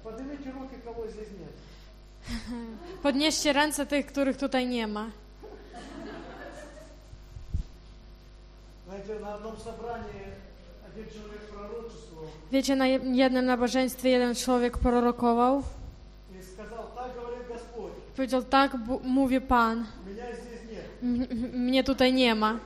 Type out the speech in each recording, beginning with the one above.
Поднимите руки, кого здесь нет. Podnieście ręce tych, których tutaj nie ma. Знаете, на одном собрании один человек пророчествовал Wiecie, na jednym nabożeństwie jeden człowiek prorokował. и сказал: так говорит Господь, Powiedział, tak mówi Pan. меня здесь нет. Mnie tutaj nie ma.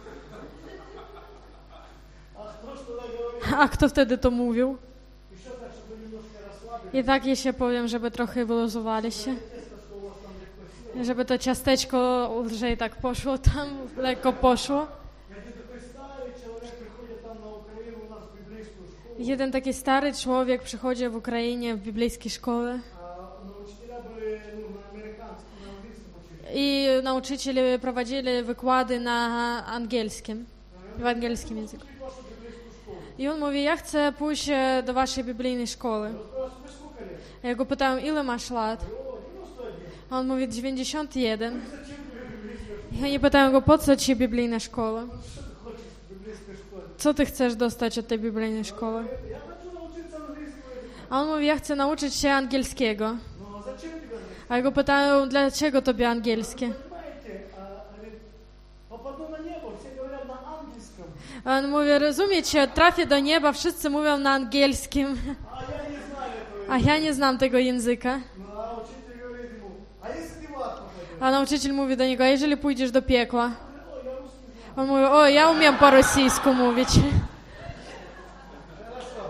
А кто что говорит? A kto wtedy to mówił? Еще так, чтобы немножко расслабить. I tak jeszcze powiem, żeby trochę wyluzowali się. Тесто, что у вас там легко сило. Żeby to ciasteczko lżej tak poszło tam, lekko poszło. Один такой старый человек приходит там на Украину у нас в библейскую школу. Jeden taki stary człowiek przychodzi w Ukrainie w biblijskiej szkole Но учителя были на американском, на английском учили. i nauczyciele prowadzili wykłady na angielskim, w angielskim języku. Учить вашу библейскую школу. I on mówi, ja chcę pójść do waszej biblijnej szkoły. Спрашиваю: вы сколько лет? Ja go pytałem, ile masz lat? О, 91. A on mówi, 91. Зачем тебе библейская школа? Ja nie pytałem go, po co ci biblijna szkoła? Что ты хочешь в библейской школе? Co ty chcesz dostać od tej biblijnej szkoły? Я хочу научиться английскому языку. A on mówi, ja chcę nauczyć się angielskiego. Ну, а зачем тебе английский? A ja go pytałem, dlaczego tobie angielskie? Понимаете, говорит, попаду на небо, все говорят на английском, A on mówi, rozumiecie, trafię do nieba, wszyscy mówią na angielskim, а я не знаю этого. a ja nie znam tego języka. Ну, а учитель говорит ему: а если ты в ад попадешь? A nauczyciel mówi do niego, a jeżeli pójdziesz do piekła? О, я русский знаю. On mówi, o, ja umiem po rosyjsku mówić. Хорошо.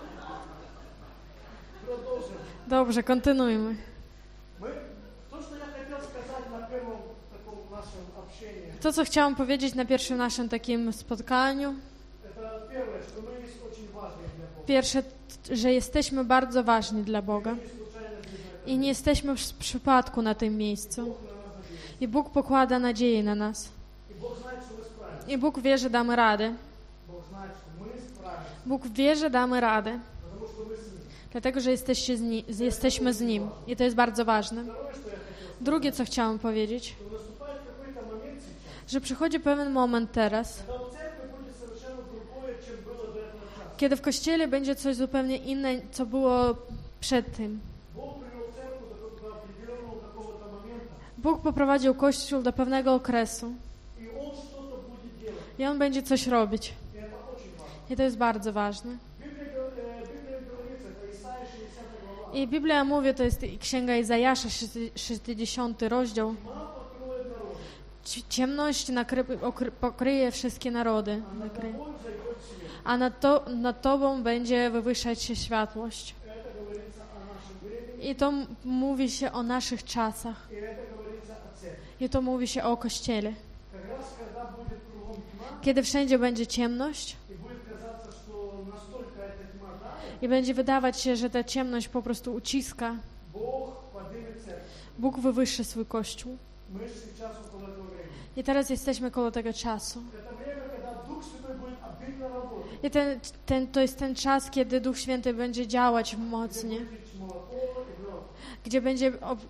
Продолжим. Dobrze, kontynuujmy. То, что я хотел сказать на первом таком нашем общении, To, co chciałam powiedzieć na pierwszym naszym takim spotkaniu, это первое, что мы есть очень важны для Бога. pierwsze, że jesteśmy bardzo ważni dla Boga Не случайно здесь i nie jesteśmy w przypadku na tym miejscu. Бог на нас надеется. I Bóg pokłada nadzieję na nas. И Бог знает, что мы справимся. I Bóg wie, że damy radę. Bóg знает, что мы справимся, Bóg wie, że damy radę, потому что мы с Ним. dlatego, że jesteśmy z Nim. I to jest bardzo ważne. Второе, что я хотел, Drugie, co chciałam powiedzieć, что наступает какой-то момент сейчас, że przychodzi pewien moment teraz, когда в церкви будет совершенно другое, чем было до этого часа. kiedy w Kościele będzie coś zupełnie inne, co było przed tym. Бог привел церковь до определенного какого-то момента, Bóg poprowadził Kościół do pewnego okresu и Он что-то будет делать. i On będzie coś robić. И это очень важно. I to jest bardzo ważne. Библия говорится, это Исаия 60 глава. I Biblia mówi, to jest Księga Izajasza, 60 rozdział. Тьма покроет народы, Ciemność pokryje wszystkie narody. а над тобой взойдет свет. A nad Tobą będzie wywyższać się światłość. Это говорится о нашем времени, I to mówi się o naszych czasach. и это говорится о церкви. I to mówi się o Kościele. Как раз когда будет кругом тьма, Kiedy wszędzie będzie ciemność и будет казаться, что настолько эта тьма давит, i będzie wydawać się, że ta ciemność po prostu uciska, Бог поднимет церковь. Bóg wywyższy swój Kościół. Мы сейчас около этого времени. I teraz jesteśmy koło tego czasu. Это время, когда Дух Святой будет обильно работать. I to jest ten czas, kiedy Duch Święty będzie działać mocnie, Будет лить молоко и мед, gdzie będzie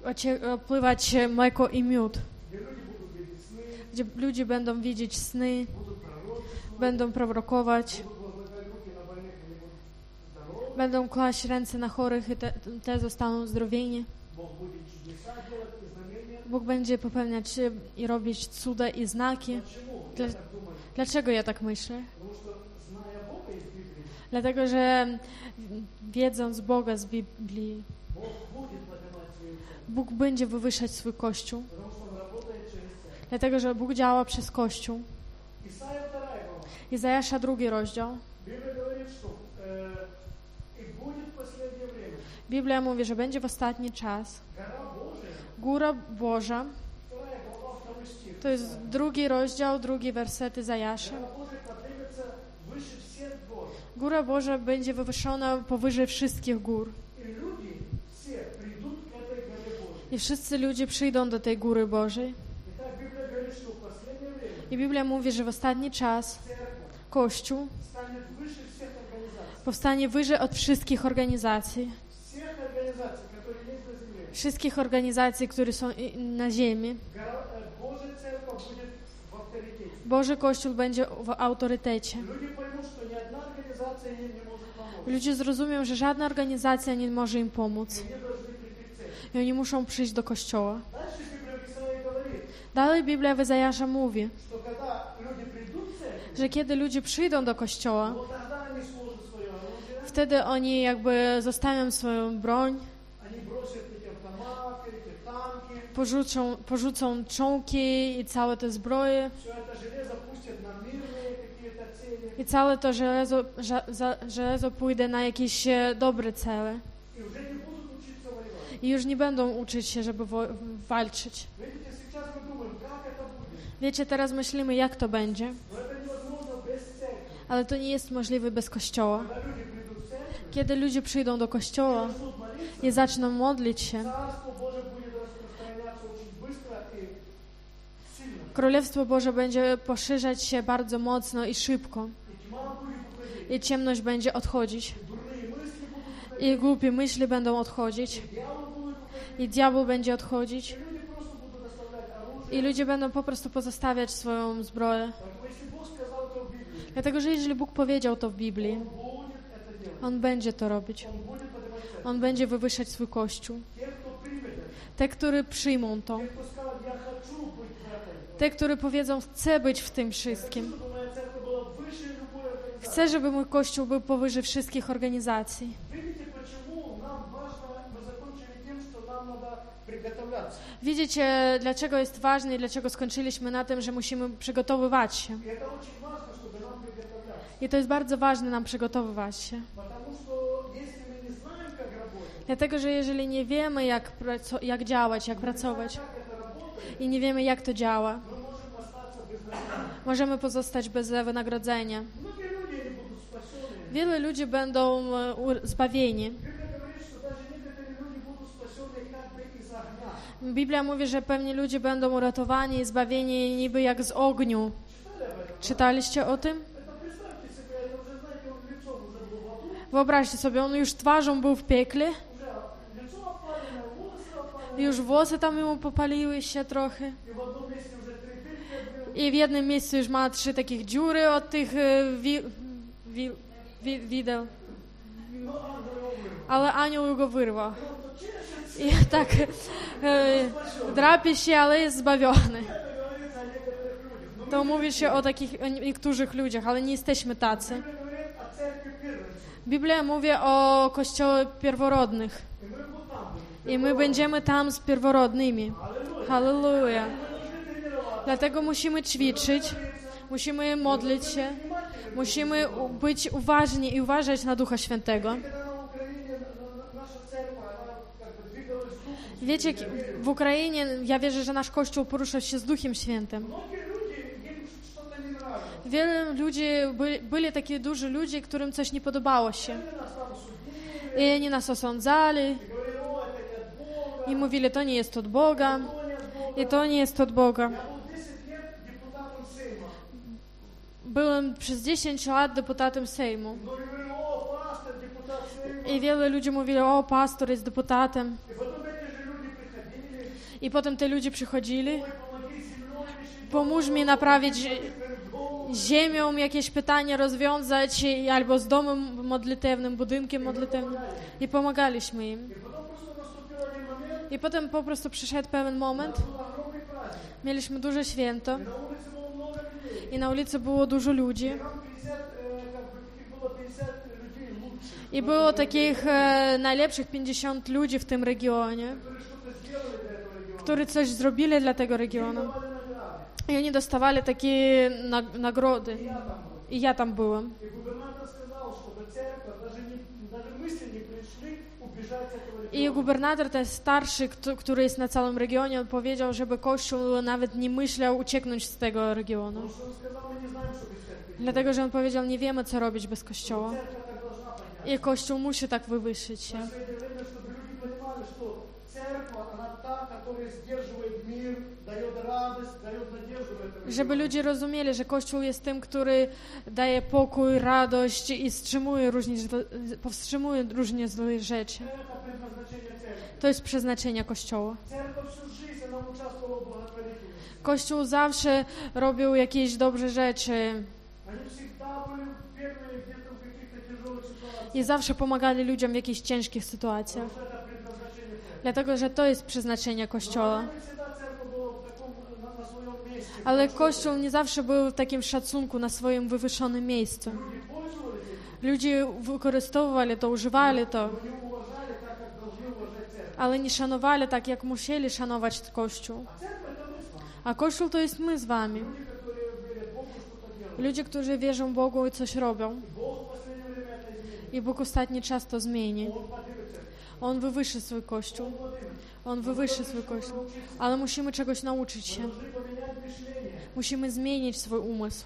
opływać mleko i miód, где люди будут видеть сны, gdzie ludzie będą widzieć sny, будут пророчествовать, będą prorokować, будут возлагать руки на больных, они будут здоровы. będą kłaść ręce na chorych i te zostaną uzdrowieni. Бог будет чудеса делать и знамения. Bóg będzie popełniać i robić cuda i znaki. Почему? Dla- Я так думаю. Dlaczego ja tak myślę? Потому что, зная Бога из Библии, Dlatego, że wiedząc Boga z Biblii, Бог будет поднимать свою церковь. Bóg będzie wywyższać swój Kościół. Потому что Он работает через церковь. Dlatego, że Bóg działa przez Kościół. Исайя 2 глава. Izajasza 2 rozdział. Библия говорит, что и будет последнее время. Biblia mówi, że będzie w ostatni czas. Гора Божия, Góra Boża, 2 глава, 2 стих. to jest 2 rozdział, 2 werset Izajasza. Гора Божия поднимется выше всех гор. Góra Boża będzie wywyższona powyżej wszystkich gór. И люди все придут к этой горе Божьей. I wszyscy ludzie przyjdą do tej góry Bożej. Итак, Библия говорит, что в последнее время I Biblia mówi, że w ostatni czas церковь Kościół станет выше всех организаций. powstanie wyżej od wszystkich organizacji. Всех организаций, которые есть на земле. Wszystkich organizacji, które są na ziemi. Божья церковь будет в авторитете. Boży Kościół będzie w autorytecie. Люди поймут, что ни одна организация им не может помочь. Ludzie zrozumią, że żadna organizacja nie może im pomóc. Они должны прийти в церковь. I oni muszą przyjść do kościoła. Дальше Библия в Исаии говорит, Dalej Biblia w Izajasza mówi, что когда люди придут в церковь, że kiedy ludzie przyjdą do kościoła, вот тогда они сложат свое оружие, wtedy oni jakby zostawią swoją broń, они бросят эти автоматы, эти танки, porzucą czołgi i całe te zbroje. все это железо пустят на мирные какие-то цели, I całe to żelazo pójdzie na jakieś dobre cele. и уже не будут учиться воевать. I już nie będą uczyć się, żeby walczyć. Видите, сейчас мы думаем, как это будет, Wiecie, teraz myślimy, jak to będzie, но это невозможно без церкви. ale to nie jest możliwe bez kościoła. Когда люди придут в церковь, Kiedy ludzie przyjdą do kościoła начнут молиться, i zaczną modlić się, Царство Божие будет распространяться очень быстро и сильно. Królestwo Boże będzie poszerzać się bardzo mocno i szybko. И тьма будет уходить, I ciemność będzie odchodzić. и дурные мысли будут уходить, I głupie myśli będą odchodzić. и дьявол будет уходить, I diabeł będzie odchodzić. и люди просто будут оставлять оружие. I ludzie będą po prostu pozostawiać swoją zbroję. Поэтому если Бог сказал это в Библии, Dlatego, że jeżeli Bóg powiedział to w Biblii, Он будет это делать. On będzie to robić. Он будет поднимать церковь. On będzie wywyższać swój Kościół. Те, кто примет это, Te, którzy przyjmą to. те, кто скажет, я хочу быть в этом. Te, którzy powiedzą, chcę być w tym wszystkim. Чтобы моя церковь была выше любой организации. Chcę, żeby mój Kościół był powyżej wszystkich organizacji. Видите, почему нам важно, мы закончили тем, что нам надо приготовляться. Widzicie, dlaczego jest ważne i dlaczego skończyliśmy na tym, że musimy przygotowywać się. И это очень важно, чтобы нам приготовляться. I to jest bardzo ważne nam przygotowywać się. Потому что если мы не знаем, как работать, Dlatego, że jeżeli nie wiemy, jak działać, jak pracować как это работает, i nie wiemy, jak to działa, мы можем остаться без наследия. możemy pozostać bez wynagrodzenia. Многие люди не будут спасены. Wielu ludzi będą zbawieni. Библия говорит, что даже некоторые люди будут спасены как бы из огня. Biblia mówi, że pewni ludzie będą uratowani i zbawieni niby jak z ogniu. Читали об этом? Czytaliście o tym? Это представьте себе, это уже, знаете, он лицом уже был в аду, Wyobraźcie sobie, on już twarzą był w piekle, уже лицо опаленное, волосы опаленные, już włosy tam mu popaliły się trochę и в одном месте уже 3 дырки отбил. i w jednym miejscu już ma 3 takich dziury od tych wideł. Но ангел его вырвал. Ale anioł go wyrwał. Он то чешется, I tak drapie się, ale jest zbawiony. это говорится о некоторых людях. Но To mówi się o takich niektórych ludziach, ale nie jesteśmy tacy. Библия говорит о церкви первенцев. Biblia mówi o kościołach pierworodnych. И мы вот там будем. I my będziemy tam z pierworodnymi. Halleluja. Мы должны тренироваться. Dlatego musimy ćwiczyć, musimy modlić się, musimy być uważni i uważać na Ducha Świętego. Когда на Украине наша церковь, она как бы двигалась в духе. Wiecie, w Ukrainie ja wierzę, że nasz Kościół porusza się z Duchem Świętym. Многие люди, им что-то не nравилось. Wielu ludzi, byli takie duży ludzie, którym coś nie podobało się. Они нас там судили, I oni nas osądzali и говорили, о, это не от Бога, i mówili, to nie jest od Boga, то не от Бога. i to nie jest od Boga. Я был 10 лет депутатом Сейма. Byłem przez 10 lat deputatem Sejmu. Многие говорили, о, пастор, депутат Сейма. I wielu ludzi mówili, o, pastor jest deputatem. И потом эти же люди приходили, I potem te ludzie przychodzili, ой, помоги землей решить, pomóż mi naprawić перед домом. ziemią jakieś pytanie rozwiązać albo z domem modlitewnym, budynkiem modlitewnym. I pomagaliśmy im. И потом просто наступил один момент, I potem po prostu przyszedł pewien moment, был огромный праздник. mieliśmy duże święto И на улице было много людей. i na ulicy było dużo ludzi. Там 50, как бы, таких было 50 людей лучших, I było takich najlepszych 50 ludzi w tym regionie, которые что-то сделали для этого региона. którzy coś zrobili dla tego regionu. Давали награды. I oni dostawali takie nagrody. Я там был. I ja tam byłem. И губернатор сказал, чтобы церковь, даже мысли не пришли убежать от этого I региона. gubernator, ten starszy, który jest na całym regionie, on powiedział, żeby Kościół nawet nie myślał ucieknąć z tego regionu. Потому что он сказал, мы не знаем, что без церкви. Dlatego, że on powiedział, nie wiemy, co robić bez Kościoła. Церковь так должна подняться. I Kościół musi tak wywyższyć się. В последнее время, чтобы люди понимали, что церковь, она та, которая сдерживает мир, дает радость, дает надежду в этом Żeby регионе. ludzie rozumieli, że Kościół jest tym, który daje pokój, radość i powstrzymuje różne złe rzeczy. Это предназначение церкви. To jest przeznaczenie Kościoła. Церковь всю жизнь, она участвовала в благотворительности. Kościół zawsze robił jakieś dobre rzeczy. Они всегда были первые где-то в каких-то тяжелых ситуациях. i zawsze pomagali ludziom w jakichś ciężkich sytuacjach. Потому что это предназначение церкви. Dlatego, że to jest przeznaczenie Kościoła. Но не всегда церковь была в таком, на своем месте. Ale Kościół nie zawsze był w takim szacunku na swoim wywyższonym miejscu. Люди пользовались этим, Ludzie wykorzystywali to, używali to, но не уважали так, как должны уважать церковь. ale nie szanowali tak, jak musieli szanować Kościół. А церковь это мы с вами. A Kościół to jest my z wami. Люди, которые верят Богу, что-то делают. Ludzie, którzy wierzą Bogu i coś robią. И Бог в последнее время это изменит. I Bóg ostatni czas to zmieni. Он поднимет церковь. On wywyższy swój Kościół. Он поднимет. On wywyższy swój Kościół. Ale musimy czegoś nauczyć się. Мы должны поменять мышление. Musimy zmienić swój umysł.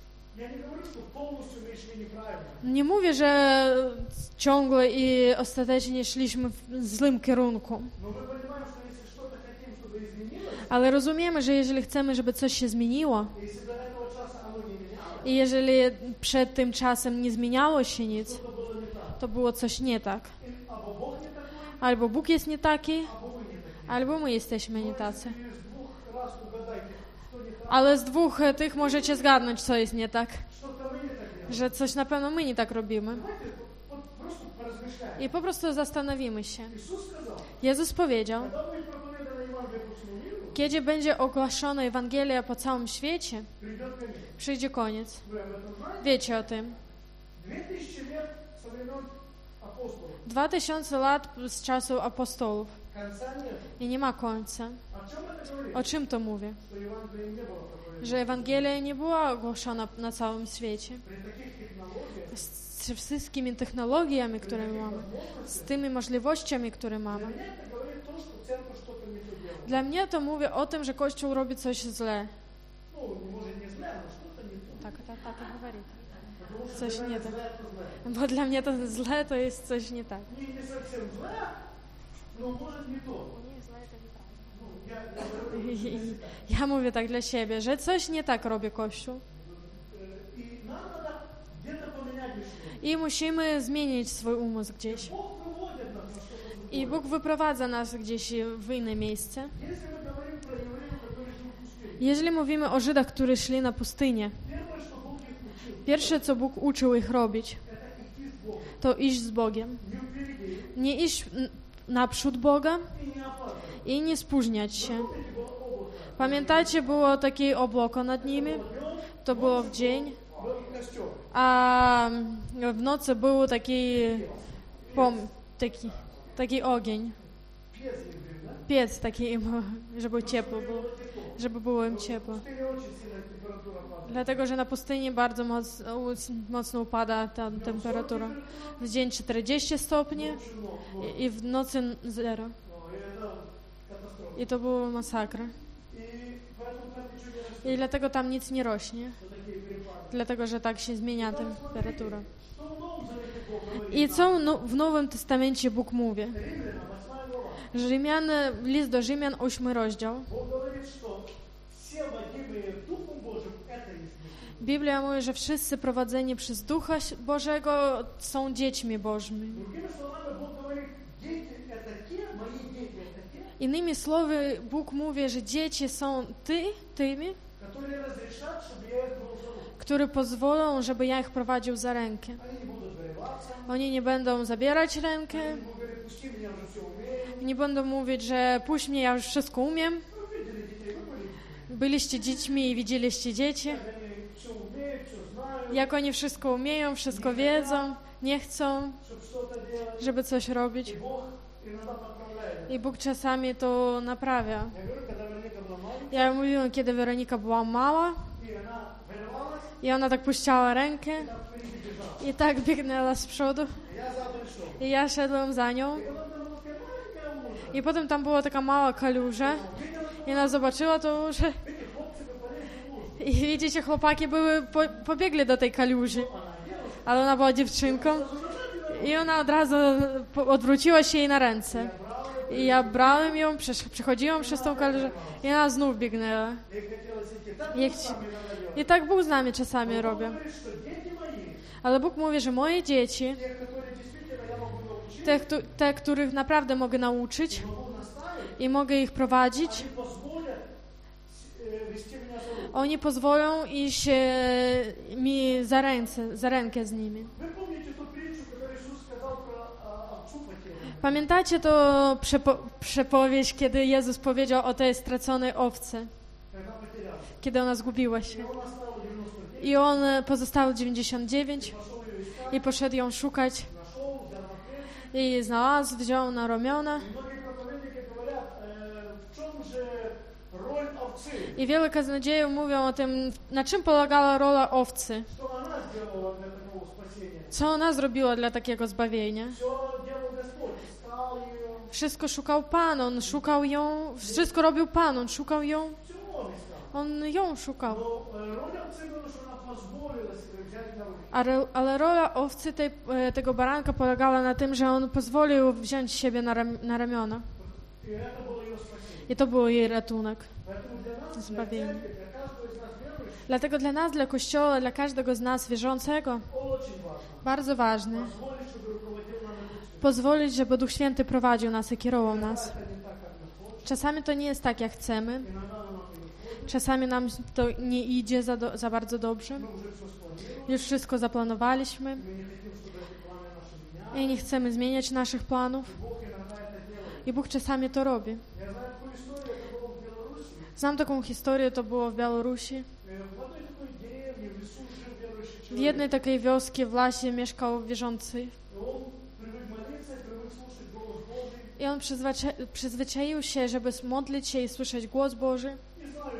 Я не говорю, что полностью мы шли неправильно. Nie mówię, że ciągle i ostatecznie szliśmy w złym kierunku. Но мы понимаем, что если что-то хотим, чтобы изменилось, Ale rozumiemy, że jeżeli chcemy, żeby coś się zmieniło если до этого часа оно не менялось, i jeżeli przed tym czasem nie zmieniało się nic, что-то было не так. to było coś nie tak. Або Бог не такой, Albo Bóg jest nie taki, або вы не такие. albo my jesteśmy nie Но tacy. если из двух раз угадайте, что не так, Ale z dwóch tych możecie zgadnąć, co jest nie tak. что-то мы не так делаем. Że coś na pewno my nie tak robimy. Давайте вот просто поразмышляем. I po prostu zastanowimy się. Иисус сказал, Jezus powiedział, когда будет проповедана Евангелие по всему миру, kiedy będzie ogłaszona Ewangelia po całym świecie, придет конец. przyjdzie koniec. Вы об этом знаете? Wiecie o tym. 2000 лет со времен апостолов. 2000 lat z czasu apostołów Конца нет. i nie ma końca. О чем это говорит? O czym to mówię? Что Евангелие не было проповедано. Że Ewangelia nie była ogłoszona na całym świecie. При таких технологиях, Z wszystkimi technologiami, które mamy, z tymi możliwościami, które mamy. для меня это говорит то, что церковь что-то не то делает. Dla mnie to mówię o tym, że Kościół robi coś źle. Ну, может не зря, но что-то не то. Tak говорит. Потому что Coś для nie меня tak. зря это зле. Bo dla mnie to źle to jest coś nie tak. Не совсем зле, но может не то. Ну, я говорю, Ja mówię tak dla siebie, że coś nie tak robi Kościół. и нам надо где-то поменять мышление. I musimy zmienić swój umysł gdzieś. Бог выводит нас на что-то I другое. Bóg wyprowadza nas gdzieś w inne miejsce. Если мы говорим про евреев, которые шли в пустыне, Jeżeli mówimy o Żydach, którzy szli na pustynię, первое, что Бог их учил, pierwsze, co Bóg uczył ich robić, это идти с Богом. to iść z Bogiem. Не впереди Nie iść naprzód Boga и не опаздывать. i nie spóźniać się. Помните, было облако, Pamiętacie, było takie obłoko nad nimi? To było w dzień, был костер. a w nocy był taki ogień. Пец евреев, да? Piec taki, żeby ciepło było, żeby było im ciepło. В пустыне очень сильная температура падает. Dlatego, że na pustyni bardzo mocno upada ta temperatura. W dzień 40 stopni Очень много. i w nocy 0. И это катастрофа. I to była masakra. И поэтому там ничего не растет. I dlatego tam nic nie rośnie. Вот такие перепады. Dlatego, że tak się zmienia temperatura. Что в Новом Завете Бог говорит? I co w Nowym Testamencie Bóg mówi? Римлянам, 8 глава. Rzymian, list do Rzymian, 8 rozdział. Бог говорит, что все водимые Духом Божьим – это есть дети. Biblia mówi, że wszyscy prowadzeni przez Ducha Bożego są dziećmi Bożymi. Другими словами, Бог говорит, дети – это те, мои дети – это те, Innymi słowy, Bóg mówi, że dzieci są tymi, которые разрешат, чтобы я их был за руку. którzy pozwolą, żeby ja ich prowadził za rękę. Они не будут зарываться, Oni nie będą zabierać rękę, они будут говорить, пусти меня, уже все умею. nie będą mówić, że puść mnie, ja już wszystko umiem. Вы видели детей, вы были детьми. Byliście dziećmi i widzieliście dzieci, Они все умеют, все знают, jak oni wszystko umieją, wszystko wiedzą, nie chcą, чтобы что-то делать. żeby coś robić. И Бог иногда подправляет. I Bóg czasami to naprawia. Я говорю, когда Вероника была маленькая, Ja mówiłam, kiedy Weronika była mała и она вырывалась, i ona tak puściła rękę там впереди бежала. i tak biegnęła z przodu Я задом шел. i ja szedłem za nią. И потом там была такая маленькая лужа. I potem tam była taka mała kaluża i ona zobaczyła to, że Эти хлопцы бы полезли в лужу. i widzicie, chłopaki pobiegli do tej kaluży, ale ona była dziewczynką i ona od razu odwróciła się jej na ręce. I ja brałem ją, przechodziłam przez tą kalużę i ona znów biegnęła. Ей хотелось идти. Так Jak Бог ci- с нами иногда делает. I tak Bóg z nami czasami robi. Он говорит, что дети мои, Ale Bóg mówi, że moje dzieci, тех, которые действительно я могу научить, te, których naprawdę mogę nauczyć могу наставить, i mogę ich prowadzić, они позволят вести меня за руку. oni pozwolą iść mi za rękę z nimi. Вы помните ту притчу, которую Иисус Pamiętacie to przepowiedź, kiedy Jezus powiedział o tej straconej owcy, когда потерялся. kiedy ona zgubiła się. И он оставил 99, I on pozostawił 99 пошел ее искать, i poszedł ją szukać нашел, взял на плечи. i znalazł, wziął na ramiona. И многие проповедники говорят, в чем же роль овцы? I wielu kaznodziejów mówią o tym, na czym polegała rola owcy. Что она сделала для такого спасения? Co ona zrobiła dla takiego zbawienia? Все делал Господь, искал ее. Wszystko szukał Pan, on szukał ją, wszystko robił Pan, on szukał ją, Все он искал. on ją szukał. Но роль овцы была, что она позволила себе взять на руки. Ale rola owcy tego baranka polegała na tym, że on pozwolił wziąć siebie na ramiona. И это было ее спасение. I to był jej ratunek, Поэтому для нас, для zbawienie. церкви, для каждого из нас верующих, Dlatego dla nas, dla Kościoła, dla każdego z nas wierzącego, очень важно bardzo ważne позволить, чтобы руководил нами Дух Святой. pozwolić, żeby Duch Święty prowadził nas i kierował nas. Это не так, как мы хотим. Czasami to nie jest tak, jak chcemy. Иногда нам это не входит. Czasami nam to nie idzie za bardzo dobrze. Мы уже все спланировали. Już wszystko zaplanowaliśmy Мы не хотим, чтобы эти планы наши менялись. i nie chcemy zmieniać naszych planów. Бог иногда это делает. I Bóg czasami to robi. Я знаю такую историю, это было в Беларуси. Znam taką historię, to było w Białorusi. В одной такой деревне в лесу жил верующий W человек. jednej takiej wioski w lasie mieszkał wierzący. И он привык молиться, привык слушать голос Божий. I on przyzwyczaił się, żeby modlić się i słyszeć głos Boży. Не знаю,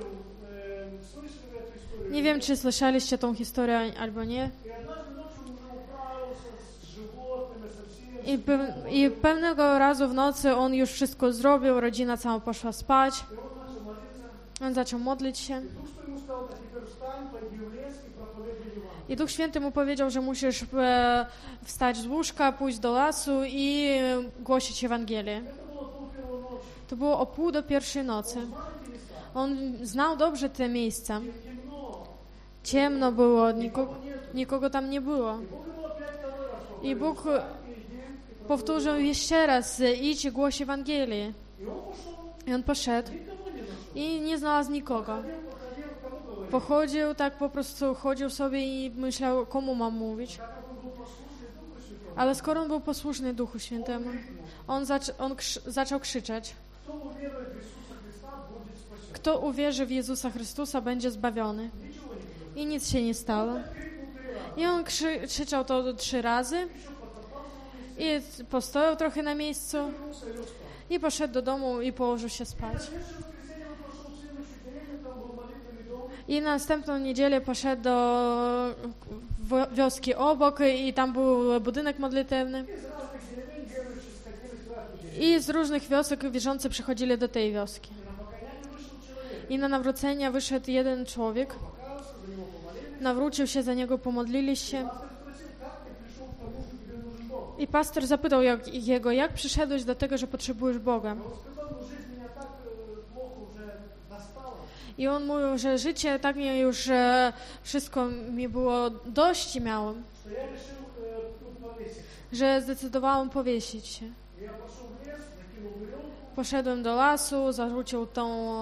слышали вы эту историю? Nie wiem, czy słyszeliście tą historię albo nie. И однажды ночью он уже управился с животными, со всем. I pewnego razu w nocy on już wszystko zrobił, rodzina cała poszła spać. И он начал молиться. On zaczął modlić się. И Дух Святой ему сказал, а теперь встань, пойди в лес и проповедуй Евангелие. I Duch Święty mu powiedział, że musisz wstać z łóżka, pójść do lasu i głosić Ewangelię. Это было полпервой ночи. To było o 1:30 nocy. Знаете места? On znał dobrze te miejsca. Темно. Ciemno było, nikogo tam nie było. Бог ему опять второй раз I Bóg повторил, «Встань, иди и powtórzył jeszcze raz, idź i głoś Ewangelię. И он пошел, I on poszedł никого не нашел. i nie znalazł nikogo. Походил, кому говорить? Pochodził, tak po prostu chodził sobie i myślał, komu mam mówić. Так как он был послушный Духу Святому, Ale skoro on był posłuszny Duchu Świętemu, on zaczął krzyczeć. кто уверует в Иисуса Христа, будет спасен. Kto uwierzy w Jezusa Chrystusa, będzie zbawiony. Ничего не было. I nic się nie stało. Крикнул 3 раза. I on krzyczał to 3 razy Еще потоптался на месте, i postoяł trochę na miejscu вернулся и лег спать. i poszedł do domu i położył się spać. Вечер воскресенья он пошел в следующую деревню, там был молитвенный дом. I na następną niedzielę poszedł do wioski obok i tam był budynek modlitewny. Из разных деревень верующие сходились в эту деревню. I z różnych wiosek wierzący przychodzili do tej wioski. И на покаяние вышел человек. I na nawrócenie wyszedł jeden człowiek, Покаялся, за него помолились. nawrócił się, za niego pomodlili się. Пастор спросил, как ты пришел к тому, что тебе нужен Бог? I pastor zapytał jak przyszedłeś do tego, że potrzebujesz Boga. Он сказал, ну жизнь меня так плохо уже достала. I on mówił, że życie tak mnie już, wszystko mi było dość i miałem, Что я решил тут повесить. że zdecydowałem powiesić się. И я пошел в лес, накинул веревку, Poszedłem do lasu, zarzucił tą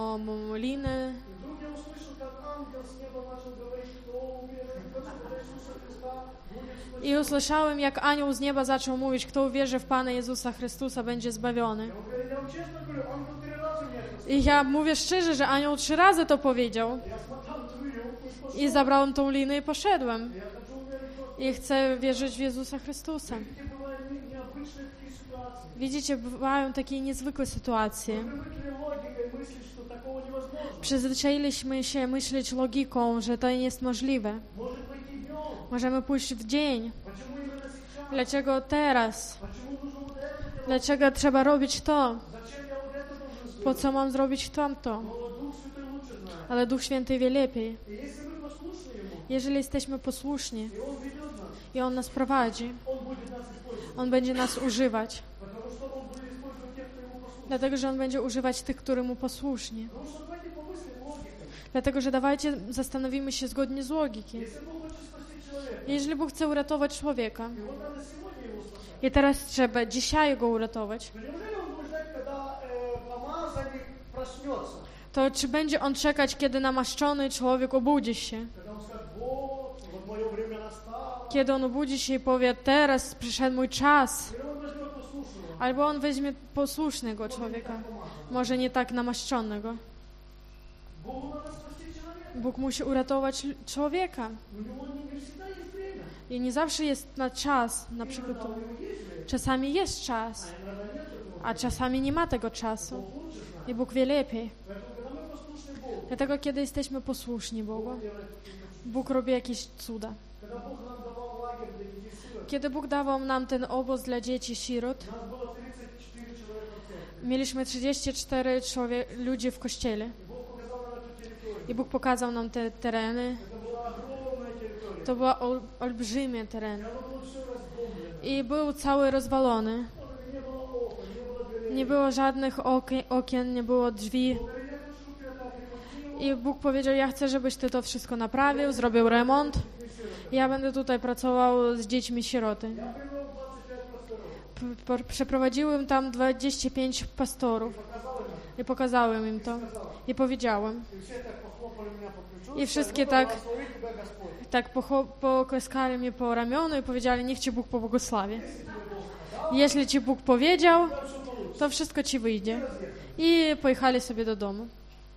linę и вдруг я услышал, как ангел с неба начал говорить, кто уверует в Господа Иисуса Христа, будет спасен. i usłyszałem, jak anioł z nieba zaczął mówić, kto uwierzy w Pana Jezusa Chrystusa, będzie zbawiony. Я вам честно говорю, ангел 3 раза мне это сказал. I ja mówię szczerze, że anioł 3 razy to powiedział. Я смотрел эту веревку и пошел. I zabrałem tą linę i poszedłem. Я хочу уверить в Господа. I chcę wierzyć w Jezusa Chrystusa. Видите, бывают необычные такие ситуации. Widzicie, bywają takie niezwykłe sytuacje. Мы привыкли логикой мыслить, что такого невозможно. Przyzwyczailiśmy się myśleć logiką, że to nie jest możliwe. Может пойти днем. Możemy pójść w dzień. Почему именно сейчас? Dlaczego teraz? Почему нужно вот это делать? Dlaczego trzeba robić to? Зачем я вот это должен Po сделать? co mam zrobić tamto? Но Дух Святой лучше знает. Ale Duch Święty wie lepiej. И если мы послушны Ему, Jeżeli jesteśmy posłuszni и Он ведет нас, i On nas prowadzi, Он будет нас использовать. On będzie nas używać. Потому что Он будет использовать тех, кто Ему послушен. Dlatego, że On będzie używać tych, którym Mu posłuszni. Потому что давайте помыслим логикой. Dlatego, że dawajcie, zastanowimy się zgodnie z logiki. Если Бог хочет спасти человека, Jeżeli Bóg chce uratować człowieka и вот надо сегодня его спасать, i teraz trzeba dzisiaj go uratować, то неужели Он будет ждать, когда помазанник проснется? to czy będzie On czekać, kiedy namaszczony człowiek obudzi się? Когда Он скажет, вот мое время настало. Kiedy On obudzi się i powie, teraz przyszedł mój czas? Или Он возьмет послушного Albo on weźmie posłusznego człowieka, może nie tak namaszczonego. Богу надо спасти человека. Bóg musi uratować człowieka. У него не всегда есть время. I nie zawsze jest na czas, na przykład. Иногда у него есть время, Czasami jest czas, а иногда нет этого. a czasami nie ma tego czasu. Бог лучше знает. I Bóg wie lepiej. Поэтому, когда мы послушны Богу, Dlatego, kiedy jesteśmy posłuszni Bogu, Бог делает какие-то чудеса. Bóg robi jakieś cuda. Когда Бог нам давал лагерь для детей сирот, Kiedy Bóg dawał nam ten obóz dla dzieci sierot, у нас было 34 человека в церкви. mieliśmy 34 ludzi w kościele. И Бог показал нам эту территорию. I Bóg pokazał nam te tereny. Это была огромная территория. To były olbrzymie tereny. И оно было все раздомлено. I był cały rozwalony. Не было окон, не было дверей. Nie było żadnych okien, nie było drzwi. Бог говорит, я хочу, чтобы ты так ремонтировал. I Bóg powiedział, ja chcę, żebyś ty to wszystko naprawił, zrobił remont. Ja będę tutaj pracował z dziećmi sieroty. Я привел 25 пасторов. Przeprowadziłem tam 25 pastorów Показал им это. i pokazałem im to. I powiedziałem. И все так похлопали меня по плечу. I wszystkie сказали, tak, благослови тебя Господь. tak poklaskali mnie po ramionu i powiedzieli, niech Ci Bóg pobłogosławi. Jeśli Ci Bóg powiedział, to wszystko Ci wyjdzie. I pojechali sobie do domu.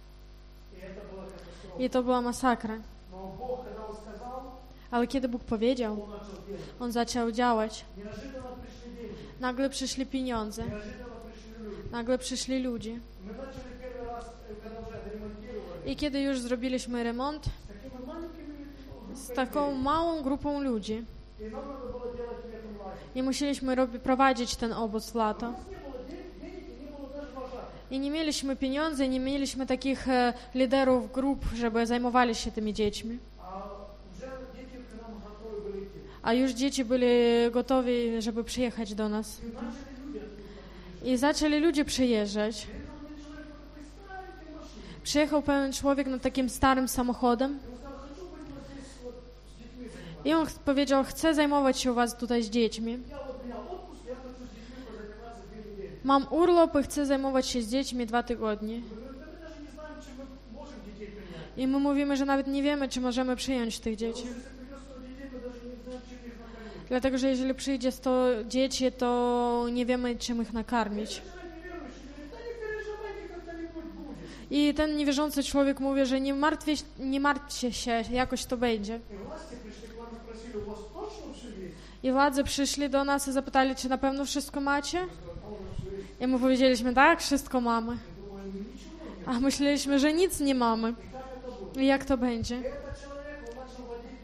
И это была катастрофа. I to była masakra. Но Бог, когда Он сказал, Ale kiedy Bóg powiedział, Он начал делать. On zaczął działać. Неожиданно пришли деньги. Nagle przyszli pieniądze. Неожиданно пришли люди. Nagle przyszli ludzie. Мы начали первый раз, когда уже отремонтировали, I kiedy już zrobiliśmy remont, с такими маленькими z taką małą grupą ludzi. И нам надо было делать в этом лагере. I musieliśmy prowadzić ten obóz w lato. У нас не было денег и не было даже вожатых. I nie mieliśmy pieniędzy, nie mieliśmy takich liderów grup, żeby zajmowali się tymi dziećmi. А уже дети к нам готовы были идти. A już dzieci byli gotowi, żeby przyjechać do nas. И начали люди оттуда приезжать. I zaczęli ludzie przyjeżdżać. Приехал мне человек на такой старенькой машине. Przyjechał pewien człowiek na takim starym samochodem. И он сказал, хочу быть вот здесь вот с детьми заниматься. I on powiedział, chcę zajmować się u was tutaj z dziećmi. Я вот, у меня отпуск, я хочу с детьми позаниматься 2 недели. Mam urlop i chcę zajmować się z dziećmi 2 tygodnie. Мы говорим, да мы даже не знаем, чем мы можем детей принять. I my mówimy, że nawet nie wiemy, czy możemy przyjąć tych dzieci. Если придет 100 детей, мы даже не знаем, чем их накормить. Dlatego, że jeżeli przyjdzie 100 dzieci, to nie wiemy, czym ich nakarmić. Человек неверующий говорит, да не переживайте, когда-нибудь будет. I ten niewierzący człowiek mówi, że nie martwcie się, jakoś to będzie. И власти пришли к нам и спросили, у вас точно все есть? I władze przyszli do nas i zapytali, czy na pewno wszystko macie? Мы сказали, да, у нас все есть. I my powiedzieliśmy, tak, wszystko mamy. Мы думаем, ну ничего нет. A myśleliśmy, że nic nie mamy. И как это будет? I jak to będzie? И этот человек, он начал водить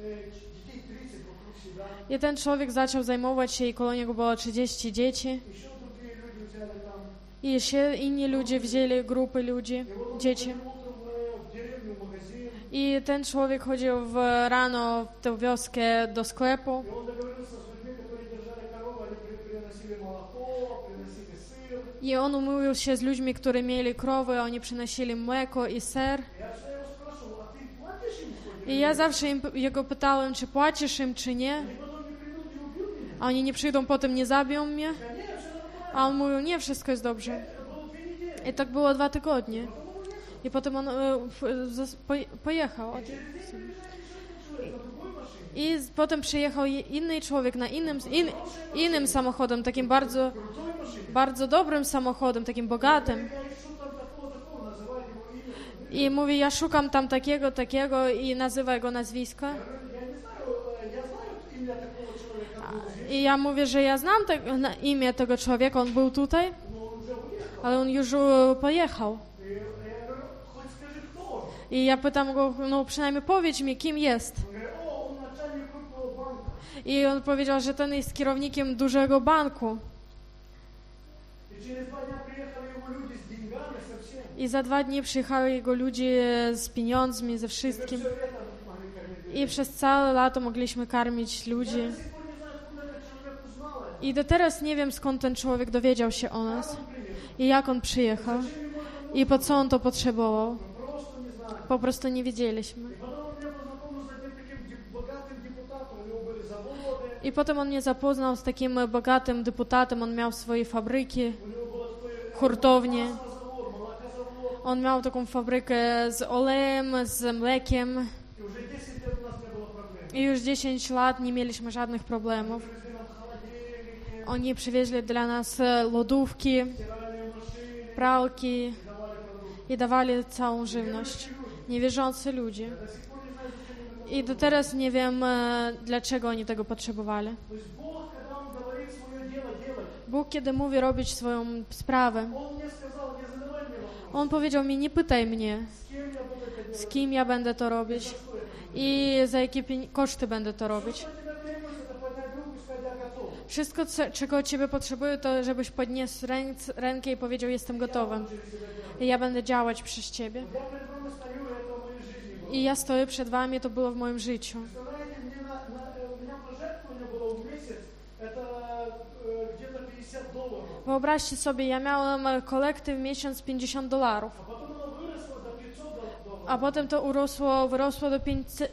детей 30 вокруг себя. I ten człowiek zaczął zajmować się i koło niego było 30 dzieci. Еще другие люди взяли там. I jeszcze inni ludzie wzięli grupy ludzi, И вот он dzieci. ходил утром в деревню, в магазин. I ten człowiek chodził rano w tę wioskę do sklepu. И он договорился с людьми, которые держали корову, они приносили молоко, приносили сыр. I on umówił się z ludźmi, którzy mieli krowy, oni przynosili mleko i ser. Я всегда его спрашивал, а ты платишь им хоть? I ja zawsze jego pytałem, czy płacisz im, czy nie. Они потом не придут, не убьют меня? A oni nie przyjdą potem, nie zabiją mnie. Да нет, все нормально. A on mówił, nie, wszystko jest dobrze. Это было 2 недели. I tak było 2 tygodnie. Потом он уехал. I potem on pojechał. Через день приезжает еще один человек на другой машине. I potem przyjechał inny człowiek na innym samochodem, takim bardzo, Крутой машине. bardzo dobrym samochodem, takim bogatym. Я ищу там такого, называет его имя. I mówi, ja szukam tam takiego i nazywa jego nazwisko. Я не знаю, я знаю имя такого человека, был здесь, I ja mówię, że ja znam imię tego człowieka, on był tutaj, но он уже уехал. ale on już pojechał. И я говорю, хоть скажи, кто он? I ja pytam go, no przynajmniej powiedz mi, kim jest. Он говорит, о, он начальник крупного банка. I on powiedział, że ten jest kierownikiem dużego banku. И через 2 дня приехали его люди с деньгами, со всем. I za 2 dni przyjechali jego ludzie z pieniądzmi, ze И wszystkim. все лето могли кормить людей. I przez całe lato mogliśmy karmić Я ludzi. до сих пор не знаю, откуда этот человек узнал это. I do teraz nie wiem, skąd ten człowiek dowiedział się o nas Он приехал. i jak on przyjechał Зачем ему это нужно? i po co on to potrzebował. Мы просто не знаем. Po prostu nie wiedzieliśmy. И потом он меня познакомил с одним таким богатым депутатом, у него были заводы, I potem on mnie zapoznał z takim bogatym deputatem, on miał swoje fabryki, у него было такое hurtownie. маслозавод, молокозавод. On miał taką fabrykę z olejem, z mlekiem И уже 10 лет у нас не было проблем. i już 10 lat nie mieliśmy żadnych problemów. Привезли нам холодильники, Oni przywieźli dla nas lodówki, стиральные машины pralki и давали продукты. i dawali całą żywność. Niewierzący ludzie. До сих пор не знаю, зачем им это. I do teraz nie wiem, dlaczego oni tego potrzebowali. То есть Бог, когда Он говорит свое дело делать, Bóg, kiedy mówi robić swoją sprawę, Он мне сказал, не задавай мне вопрос, On powiedział mi, nie pytaj mnie, с кем я буду это z делать, kim ja będę to robić что это. i za jakie koszty będę to robić. Что тебя требуется, это поднять руку и сказать, я готов. Wszystko, czego od Ciebie potrzebuję, to żebyś podniósł rękę i powiedział, jestem gotowy. I ja będę działać przez Ciebie. Я перед вами стою, и это в моей жизни было. I ja stoję przed Wami, to było w moim życiu. Представляете, у меня пожертвование было в месяц, это где-то $50. Wyobraźcie sobie, ja miałem kolekty w miesiąc $50, А потом оно выросло до $500. a potem to wyrosło do $500.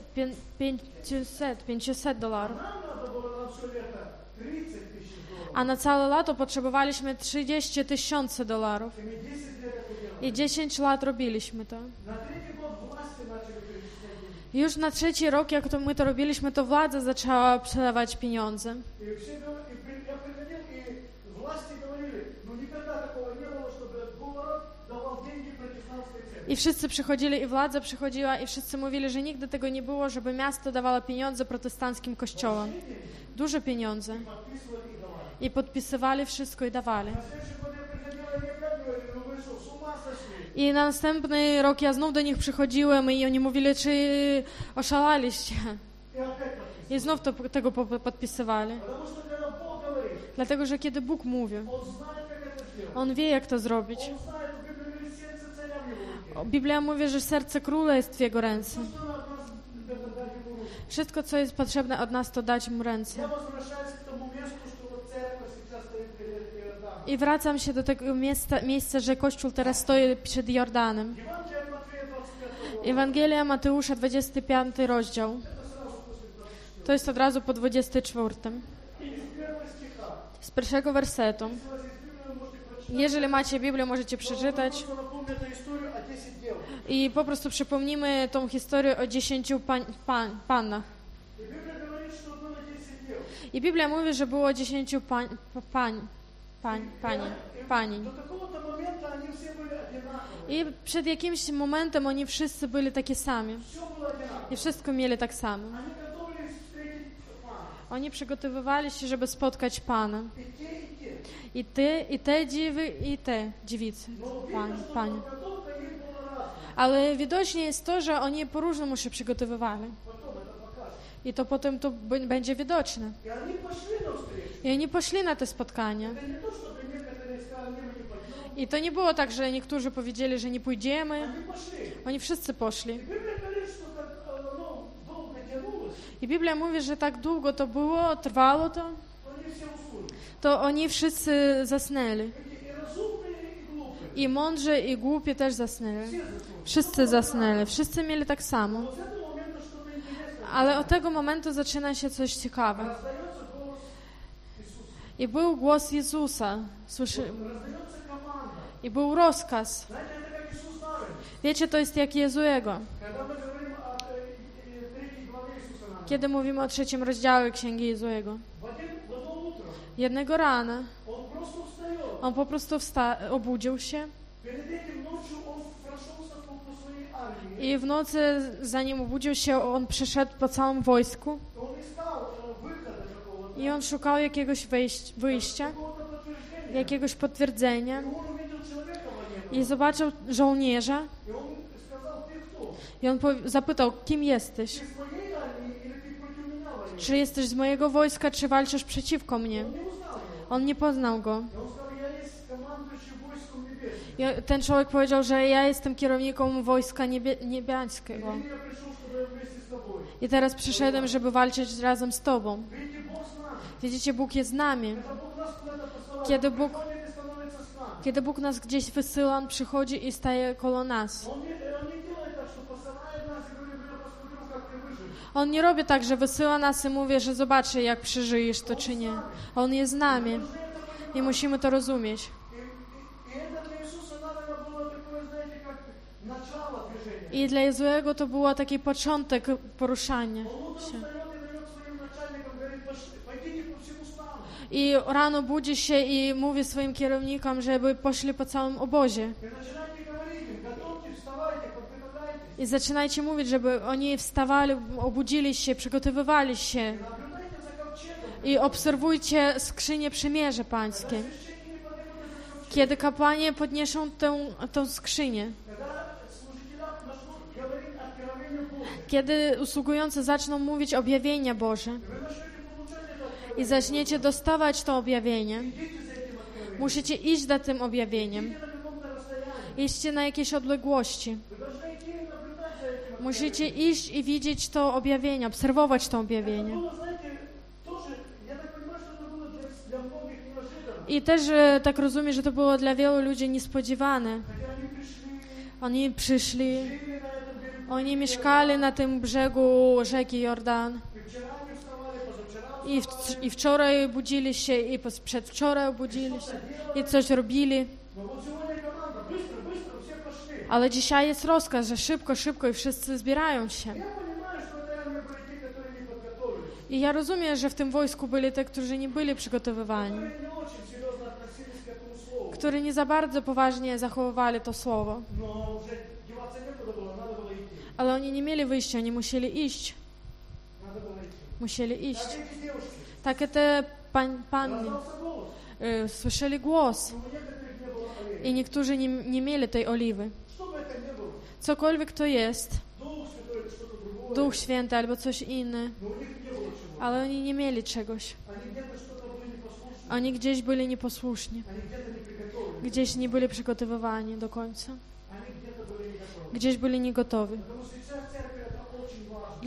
Нам надо было на все лето $30 000. A na całe lato potrzebowaliśmy $30 000. И мы 10 лет это делали. I 10 lat robiliśmy to. На третий год власти начали перечислять деньги. Już na trzeci rok, jak to my to robiliśmy, to władza zaczęła przelewać pieniądze. И я приходил, и власти говорили, ну никогда такого не было, чтобы город давал деньги протестантской церкви. I wszyscy przychodzili, i władza przychodziła, i wszyscy mówili, że nigdy tego nie było, żeby miasto dawało pieniądze protestanckim kościołom. Duże pieniądze. Подписывали и давали. I podpisywali wszystko i dawali. На следующий год я приходил, и они опять говорили, ну вы что, с ума сошли? I na następny rok ja znów do nich przychodziłem i oni mówili, czy oszalaliście. И опять подписывали. I znów tego podpisywali. Потому что когда Бог говорит, Dlatego, że kiedy Bóg mówi, Он знает, как это сделать. On wie, jak to zrobić. Он знает, в Библии говорит, сердце царя в его руке. Biblia mówi, że serce króla jest w Jego ręce. Что от нас надо дать ему руку? Wszystko, co jest potrzebne od nas, to dać Mu ręce. Я возвращаюсь к тому месту, что вот церковь сейчас стоит перед Иорданом. I wracam się do tego miejsca, że Kościół teraz stoi przed Jordanem. Евангелие от Матфея 25 года. Ewangelia Mateusza, 25 rozdział. Это сразу после 24. To jest od razu po 24. И из первого стиха. Z pierwszego wersetu. Если у вас есть Библия, вы можете прочитать. Jeżeli macie Biblię, możecie przeczytać. Просто напомню эту историю о 10 дел. I po prostu przypomnimy tą historię o 10 pannach. И Библия говорит, что было 10 дел. I Biblia mówi, że było 10 pani. До какого-то момента они все были одинаковые. I przed jakimś momentem oni wszyscy byli takie sami. Все было одинаково. I wszystko mieli tak samo. Они готовились встретить Пана. Oni przygotowywali się, żeby spotkać Pana. И те, и те. I ty, i te dziwy, i te dziewicy. Но видно, что Pani. подготовка их была разная. Ale widocznie jest to, że oni po różnemu się przygotowywali. Потом это покажет. I to potem to będzie widoczne. И они пошли на встречу. I oni poszli na te spotkania. Это не то, чтобы некоторые сказали, не, мы не пойдем. I to nie było tak, że niektórzy powiedzieli, że nie pójdziemy. Они пошли. Oni wszyscy poszli. И Библия говорит, что так, долго тянулось, I Biblia mówi, że tak długo to było, trwało to, то они все уснули. to oni wszyscy zasnęli. И разумные, и глупые. I mądrzy, i głupi też zasnęli. Все заснули. Wszyscy zasnęli. Wszyscy mieli tak samo. Вот с этого момента что-то интересное. Ale od tego momentu zaczyna się coś ciekawe. Раздается голос Иисуса. I był głos Jezusa. Раздается команда. I był rozkaz. Знаете, это как Иисус Навин. Wiecie, to jest jak Jezuego. Когда мы говорим о 3 главе Иисуса Навина. Kiedy mówimy o 3 rozdziale Księgi Jezuego. В одно утро Jednego rana он просто встает. on po prostu obudził się Перед этим ночью он прошелся по своей армии. i w nocy, zanim obudził się, on przeszedł po całym wojsku Он искал выхода какого-то, i on szukał jakiegoś wyjścia, какого-то подтверждения. jakiegoś potwierdzenia И он увидел человека военного. i zobaczył żołnierza И он сказал, ты кто? i on zapytał, kim jesteś? Ты с моей армии или ты против меня воюешь? Czy jesteś z mojego wojska, czy walczysz przeciwko mnie? Он не узнал его. On nie poznał go. И он сказал, я есть командующий войском небесным. I ten człowiek powiedział, że ja jestem kierownikiem wojska niebiańskiego. И я пришел, чтобы вместе с тобой. I teraz przyszedłem, żeby walczyć razem z Tobą. Видите, Бог с нами. Widzicie, Bóg jest z nami. Это Бог нас куда-то посылает. Kiedy Он Bóg, приходит и становится с нами. kiedy Bóg nas gdzieś wysyła, On przychodzi i staje koło nas. Он не делает так, что посылает нас и говорит, я посмотрю, как ты выживешь. On nie robi tak, że wysyła nas i mówi, że zobaczy, jak przeżyjesz to czy nie. On jest z nami i musimy to rozumieć. И это для Иисуса Навина было такое, знаете, как начало движения. I dla Jezuego to był taki początek poruszania Он утром się. встает и дает своим начальникам, говорит, пойдите по всему стану. I rano budzi się i mówi swoim kierownikom, żeby poszli po całym obozie. И начинайте говорить им, готовьте, вставайте, подготовляйтесь. I zaczynajcie mówić, żeby oni wstawali, obudzili się, przygotowywali się. Наблюдайте за ковчегом. I obserwujcie skrzynię przymierza pańskie. Kiedy kapłani podniosą tę skrzynię. Когда служителя начнут говорить откровение Божие. Kiedy usługujący zaczną mówić objawienia Boże. Вы начнете получать это откровение. I zaczniecie dostawać to objawienie. Идите за этим откровением. Musicie iść za tym objawieniem. Идите на каком-то расстоянии. Idźcie na jakieś odległości. Вы должны идти и наблюдать за этим откровением. Musicie iść i widzieć to objawienie, obserwować to objawienie. Это было, знаете, тоже, я так понимаю, что это было для многих неожиданно. I też tak rozumiem, że to było dla wielu ludzi niespodziewane. Хотя они Oni przyszli, жили на этом берегу. oni mieszkali na tym brzegu rzeki Jordan. И вчера они вставали, позавчера вставали. I wczoraj budzili się, i przedwczoraj obudzili się, i coś robili. Но вот сегодня команда, быстро, быстро, все пошли. Ale dzisiaj jest rozkaz, że szybko, szybko i wszyscy zbierają się. Я понимаю, что это армия были те, которые не подготовились. I ja rozumiem, że w tym wojsku byli te, którzy nie byli przygotowywani, Которые не очень серьезно относились к этому слову. którzy nie za bardzo poważnie zachowywali to słowo. Но уже деваться некуда было, надо было идти. Ale oni nie mieli wyjścia, oni musieli iść. Надо было идти. Musieli iść. Так эти девушки. Takie te panny Раздался голос. słyszeli głos Но у некоторых не было олея. i niektórzy nie mieli tej oliwy. Что бы это ни было, Cokolwiek to jest, Дух Святой или что-то другое, Duch Święty albo coś inne, но у них не было чего. ale oni nie mieli czegoś. Они где-то что-то были непослушны, Oni gdzieś byli nieposłuszni, они где-то не приготовлены, gdzieś nie byli przygotowywani do końca, они где-то были не готовы. gdzieś byli niegotowi. Потому что сейчас в церкви это очень важно.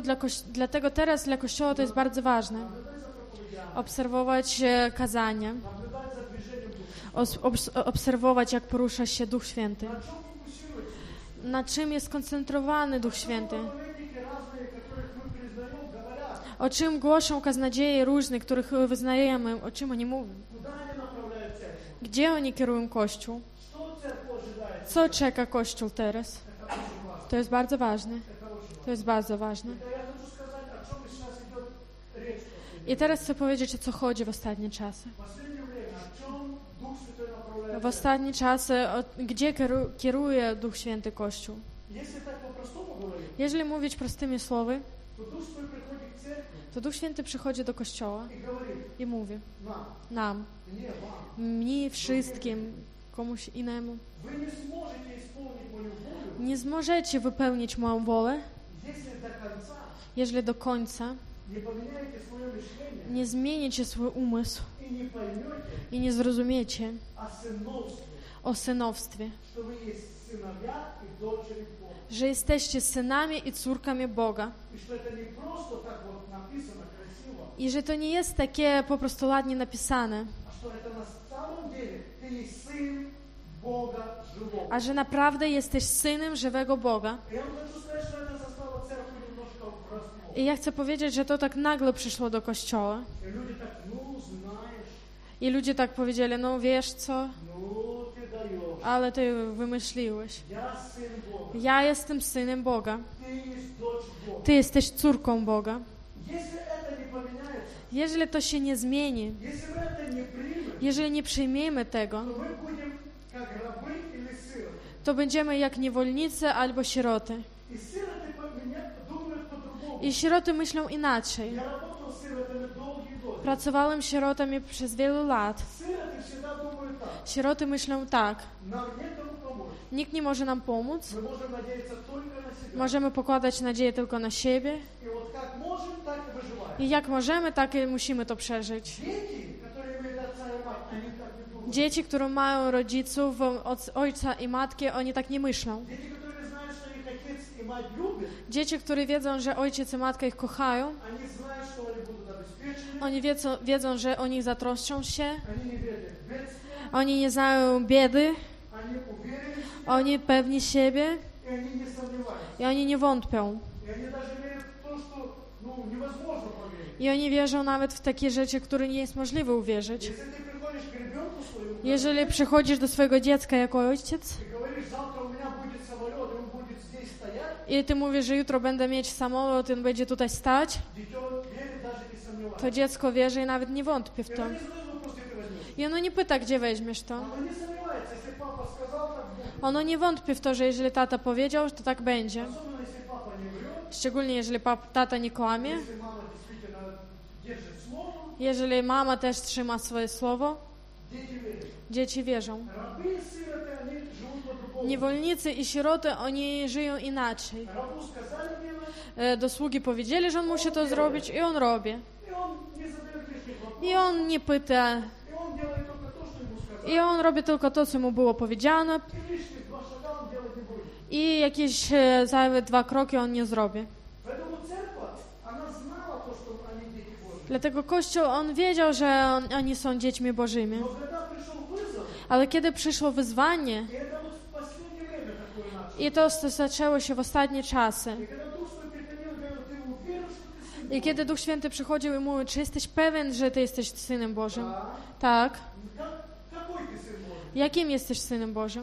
Dlatego teraz dla Kościoła to jest bardzo ważne. Наблюдай за проповедями, Obserwować kazania, наблюдать за движением Духа. obserwować, jak porusza się Duch Święty. На чем фокусируется? Na czym jest skoncentrowany Duch Święty? Проповедники разные, которых мы признаем, говорят, O czym głoszą kaznodzieje różnych, których wyznajemy, o czym oni mówią? куда они направляют церковь, Gdzie oni kierują Kościół? что церковь ожидает. Co czeka Kościół teraz? Это очень важно. To jest bardzo ważne. Это очень важно. To jest bardzo ważne. Да, я хочу сказать, о чем сейчас идет речь. I teraz chcę powiedzieć, o co chodzi w ostatnie czasy. В последнее время, о чем Дух Святой направляет. W ostatnie czasy, gdzie kieruje Duch Święty Kościół? Если так по-простому говорить, Jeżeli mówić prostymi słowy, то Дух Святой приходит к церкви to Duch Święty przychodzi do Kościoła и говорит i mówi нам, nam, мне, вам, mnie, wszystkim, komuś innemu, вы не сможете исполнить мою волю, nie zможecie wypełnić moją wolę, если до конца jeżeli do końca не поменяете свое мышление nie zmienicie swój umysł и не поймете i nie zrozumiecie о сыновстве, o synowstwie, что вы есть сыновья и дочери Бога. że jesteście synami i córkami Boga И что это не просто так вот написано красиво, i że to nie jest takie po prostu ładnie napisane, а что это на самом деле ты есть сын Бога живого. a że naprawdę jesteś synem żywego Boga. И я вам хочу сказать, что это застало церковь немножко врасплох. I ja chcę powiedzieć, że to tak nagle przyszło do Kościoła. И люди так, ну, знаешь, I ludzie tak powiedzieli, no wiesz co, ну, ты даешь. ale ty wymyśliłeś. Я сын Бога. Ja jestem synem Boga. Ты есть дочь Бога. Ty jesteś córką Boga. Если это не поменяется, Jeżeli to się nie zmieni, если мы это не примем, jeżeli nie przyjmiemy tego, то мы будем как рабы или сироты. to będziemy jak niewolnicy albo sieroty. И сироты думают по-другому. I sieroty myślą inaczej. Я работал с сиротами долгие годы. Pracowałem sierotami przez wielu lat. Сироты всегда думают так. Sieroty myślą tak. Нам некому помочь. Nikt nie może nam pomóc. Мы можем надеяться только на себя. Możemy pokładać nadzieję tylko na siebie. И вот как можем, так и выживаем. I jak możemy, tak i musimy to przeżyć. Дети, которые имеют отца и мать, они так не думают. Dzieci, które mają rodziców, ojca i matkę, oni tak nie myślą. Дети, которые знают, что их отец и мать любят, Dzieci, które wiedzą, że ojciec i matka ich kochają, они знают, что они будут обеспечены, oni wiedzą, że o nich zatroszczą się, они не верят в бедствие, oni nie znają biedy, они уверены в себе, oni pewni siebie и они не сомневаются. i oni nie wątpią. И они даже верят в то, что невозможно поверить. I oni wierzą nawet w takie rzeczy, które nie jest możliwe uwierzyć. Если ты приходишь к ребенку своему Jeżeli przychodzisz do swojego dziecka jako ojciec и говоришь, завтра у меня будет самолет, и он будет здесь стоять, i ty mówisz, że jutro będę mieć samolot i on będzie tutaj stać, дитё верит, даже не сомневается. to dziecko wierzy i nawet nie wątpi w И to. она не задает вопрос, где ты возьмешь. I ono nie pyta, gdzie weźmiesz to. Она не сомневается, если папа сказал, так будет. Ono nie wątpi w to, że jeżeli tata powiedział, to tak będzie. Особенно, если папа не врет, Szczególnie jeżeli tata nie kłamie. если мама действительно держит слово, Jeżeli mama też trzyma swoje słowo, дети верят. dzieci wierzą. Рабы и сироты, они живут по-другому. Niewolnicy i sieroty, oni żyją inaczej. Рабу сказали делать, Do sługi powiedzieli, że on musi to zrobić i on robi. и он не задает лишних вопросов. I on nie pyta. И он делает только то, что ему сказали. I on robi tylko to, co mu było powiedziane. И лишних 2 шага он делать не будет. I jakieś zajwe 2 kroki on nie zrobi. Поэтому церковь, она знала то, что они дети Божьи. Dlatego Kościół, on wiedział, że oni są dziećmi Bożymi. Но когда пришел вызов, Ale kiedy przyszło wyzwanie, и это вот в последнее время такое началось, i to zaczęło się w ostatnie czasy, и когда Дух Святой приходил и говорил, ты уверен, что ты сын i kiedy Duch Święty przychodził i mówił, czy jesteś pewien, że ty jesteś Synem Bożym? Да. Tak. Какой ты сын Божий? Jakim jesteś Synem Bożym?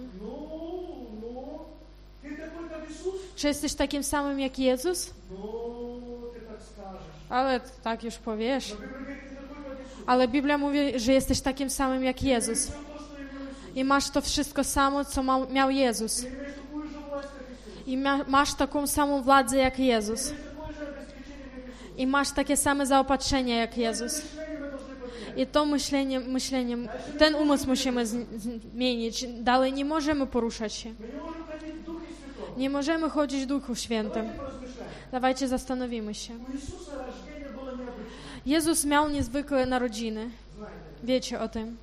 Ты такой, как Иисус? Czy jesteś takim samym jak Jezus? Ты так скажешь. Ale tak już powiesz. Но Библия говорит, ты такой, как Иисус. Ale Biblia mówi, że jesteś takim samym jak Jezus. Все то, что имел Иисус. I masz to wszystko samo, co miał Jezus. Ты имеешь такую же власть, как Иисус. I masz taką samą władzę jak Jezus. Ты имеешь такое же обеспечение, как Иисус. I masz takie same zaopatrzenie jak Jezus. Мышление мы должны поменять. I to myślenie, ten umysł musimy zmienić. Dalej nie możemy poruszać się. Мы не можем ходить в Духе Святом. Nie możemy chodzić w Duchu Świętym. Давайте поразмышляем. Dawajcie, zastanowimy się. У Иисуса рождение было необычное. Jezus miał niezwykłe narodziny. Знаете, Wiecie o tym.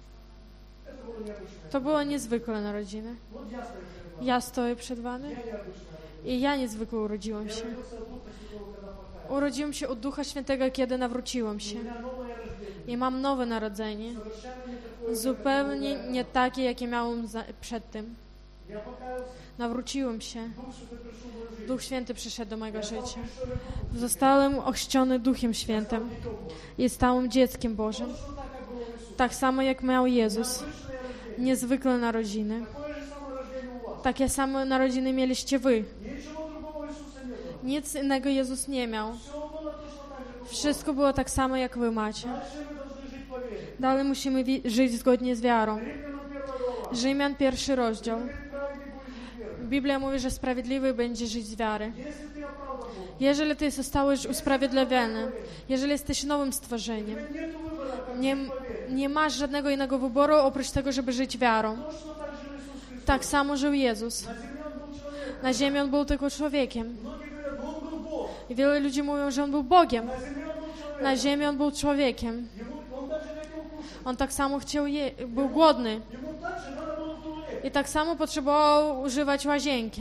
это было необычное. To było niezwykłe narodziny. Вот я стою перед вами. Ja stoję przed wami Я необычно родился. i ja niezwykle urodziłam Я się. родился от Духа Святого, когда покаялся. Urodziłam się od Ducha Świętego, kiedy nawróciłam У się. меня новое рождение. I mam nowe narodzenie. Совершенно не такое, как Zupełnie это было. nie takie, jakie miałam przed tym. Я покаялся. Nawróciłam się. Дух Святой пришел в мою жизнь. Duch Święty przyszedł do mojego Я стал życia. крещённым Духом. Zostałem ochrzczony Duchem Świętym Детем Божьим. i stałem dzieckiem Bożym. Точно так, как было у Иисуса. Tak samo jak miał Jezus. Необычное рождение. Niezwykłe narodziny. Такое же самое рождение у вас. Takie same narodziny mieliście wy. Ничего другого Иисуса не было. Nic innego Jezus nie miał. Все было точно так же, как у вас. Wszystko było tak samo, jak wy macie. Дальше мы должны жить по вере. Dalej musimy żyć zgodnie z wiarą. Римлянам 1 глава. Rzymian 1 rozdział. Говорит, праведник будет жить верой. Biblia mówi, że sprawiedliwy będzie żyć z wiary. Если ты оправдан Богом, Jeżeli ty zostałeś usprawiedliwiony, jeżeli jesteś nowym stworzeniem, нет выбора, как nie, жить по вере. nie masz żadnego innego wyboru oprócz tego, żeby żyć wiarą. Точно так же Иисус Христос. Tak samo żył Jezus. На земле Он был человеком. Na ziemi on był tylko człowiekiem. Многие говорят, ну Он был Бог. I wielu ludzi mówią, że on był Bogiem. На земле Он был человеком. Na ziemi on był człowiekiem. Он также хотел кушать. On tak samo chciał był głodny. Ему также надо было в туалет. I tak samo potrzebował używać łazienki.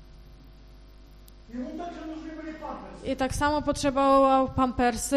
Ему также нужны были памперсы, I tak samo potrzebował pampersy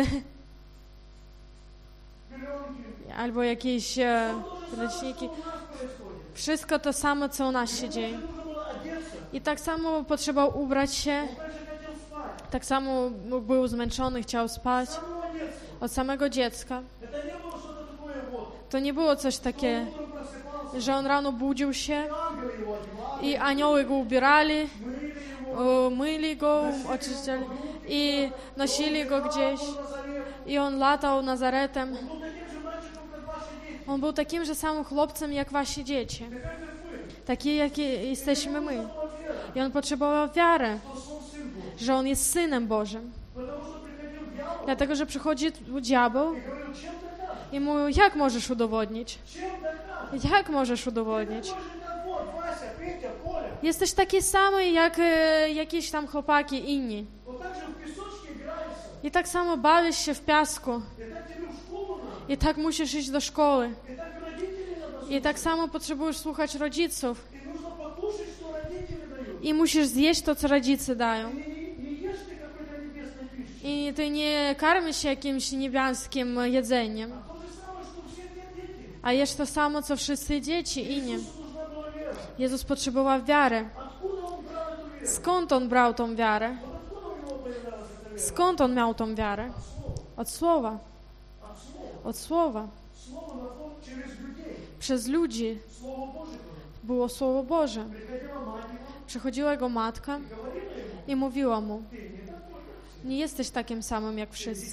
пеленки. albo jakieś ręczniki. Что у нас происходит? Wszystko to samo, co u nas się dzieje. Нужно было одеться. I tak samo potrzebował ubrać się. Он также хотел спать. Tak samo był zmęczony, chciał spać. С самого детства. Od samego dziecka. Это nie było что-то такое вот. To nie było coś Он takie, утром просыпался, że on rano budził się ангелы его одевали, i anioły go ubierali, мыли его, myli go, oczyszczali i nosili go gdzieś. в Назарет. I on latał Nazaretem. Он был таким же мальчиком, как ваши дети. On był takim że samym chłopcem jak wasi dzieci. Такая, как вы. Taki, jaki jesteśmy my. Была вера, I on potrzebował wiary, что он сын Божий. że on jest Synem Bożym. Потому что приходил дьявол Dlatego, że przychodzi diabeł и говорил, чем докажешь? i mówił, jak możesz udowodnić? Чем докажешь? Jak możesz udowodnić? Такой же, как вот, Вася, Петя, Коля. Jesteś taki sam jak jakieś tam chłopaki inni. Вот так же в песочке играешься. I tak samo bawisz się w piasku. И так тебе в школу надо. I tak musisz iść do szkoły. И так родителей надо. I tak samo potrzebujesz słuchać rodziców. И нужно покушать, что родители дают. I musisz zjeść to, co rodzice dają. И не ешь ты какой-то небесной пищей. I ty nie karmisz się jakimś niebiańskim jedzeniem. А то же самое, что все те дети. A jesz to samo, co wszyscy dzieci inni. Иисусу нужна была вера. Jezus potrzebował wiary. Откуда он брал эту веру? Skąd on brał tą wiarę? Вот откуда у него появлялась эта вера? Skąd on miał tą wiarę? От слова. Od słowa. От слова. Od słowa. Слово находит через людей. Przez ludzi Слово Божие było Słowo Boże. приходила мать его Przychodziła jego matka и говорила ему, i mówiła mu, ты не такой, как все. nie jesteś takim samym jak wszyscy. Ты Божий.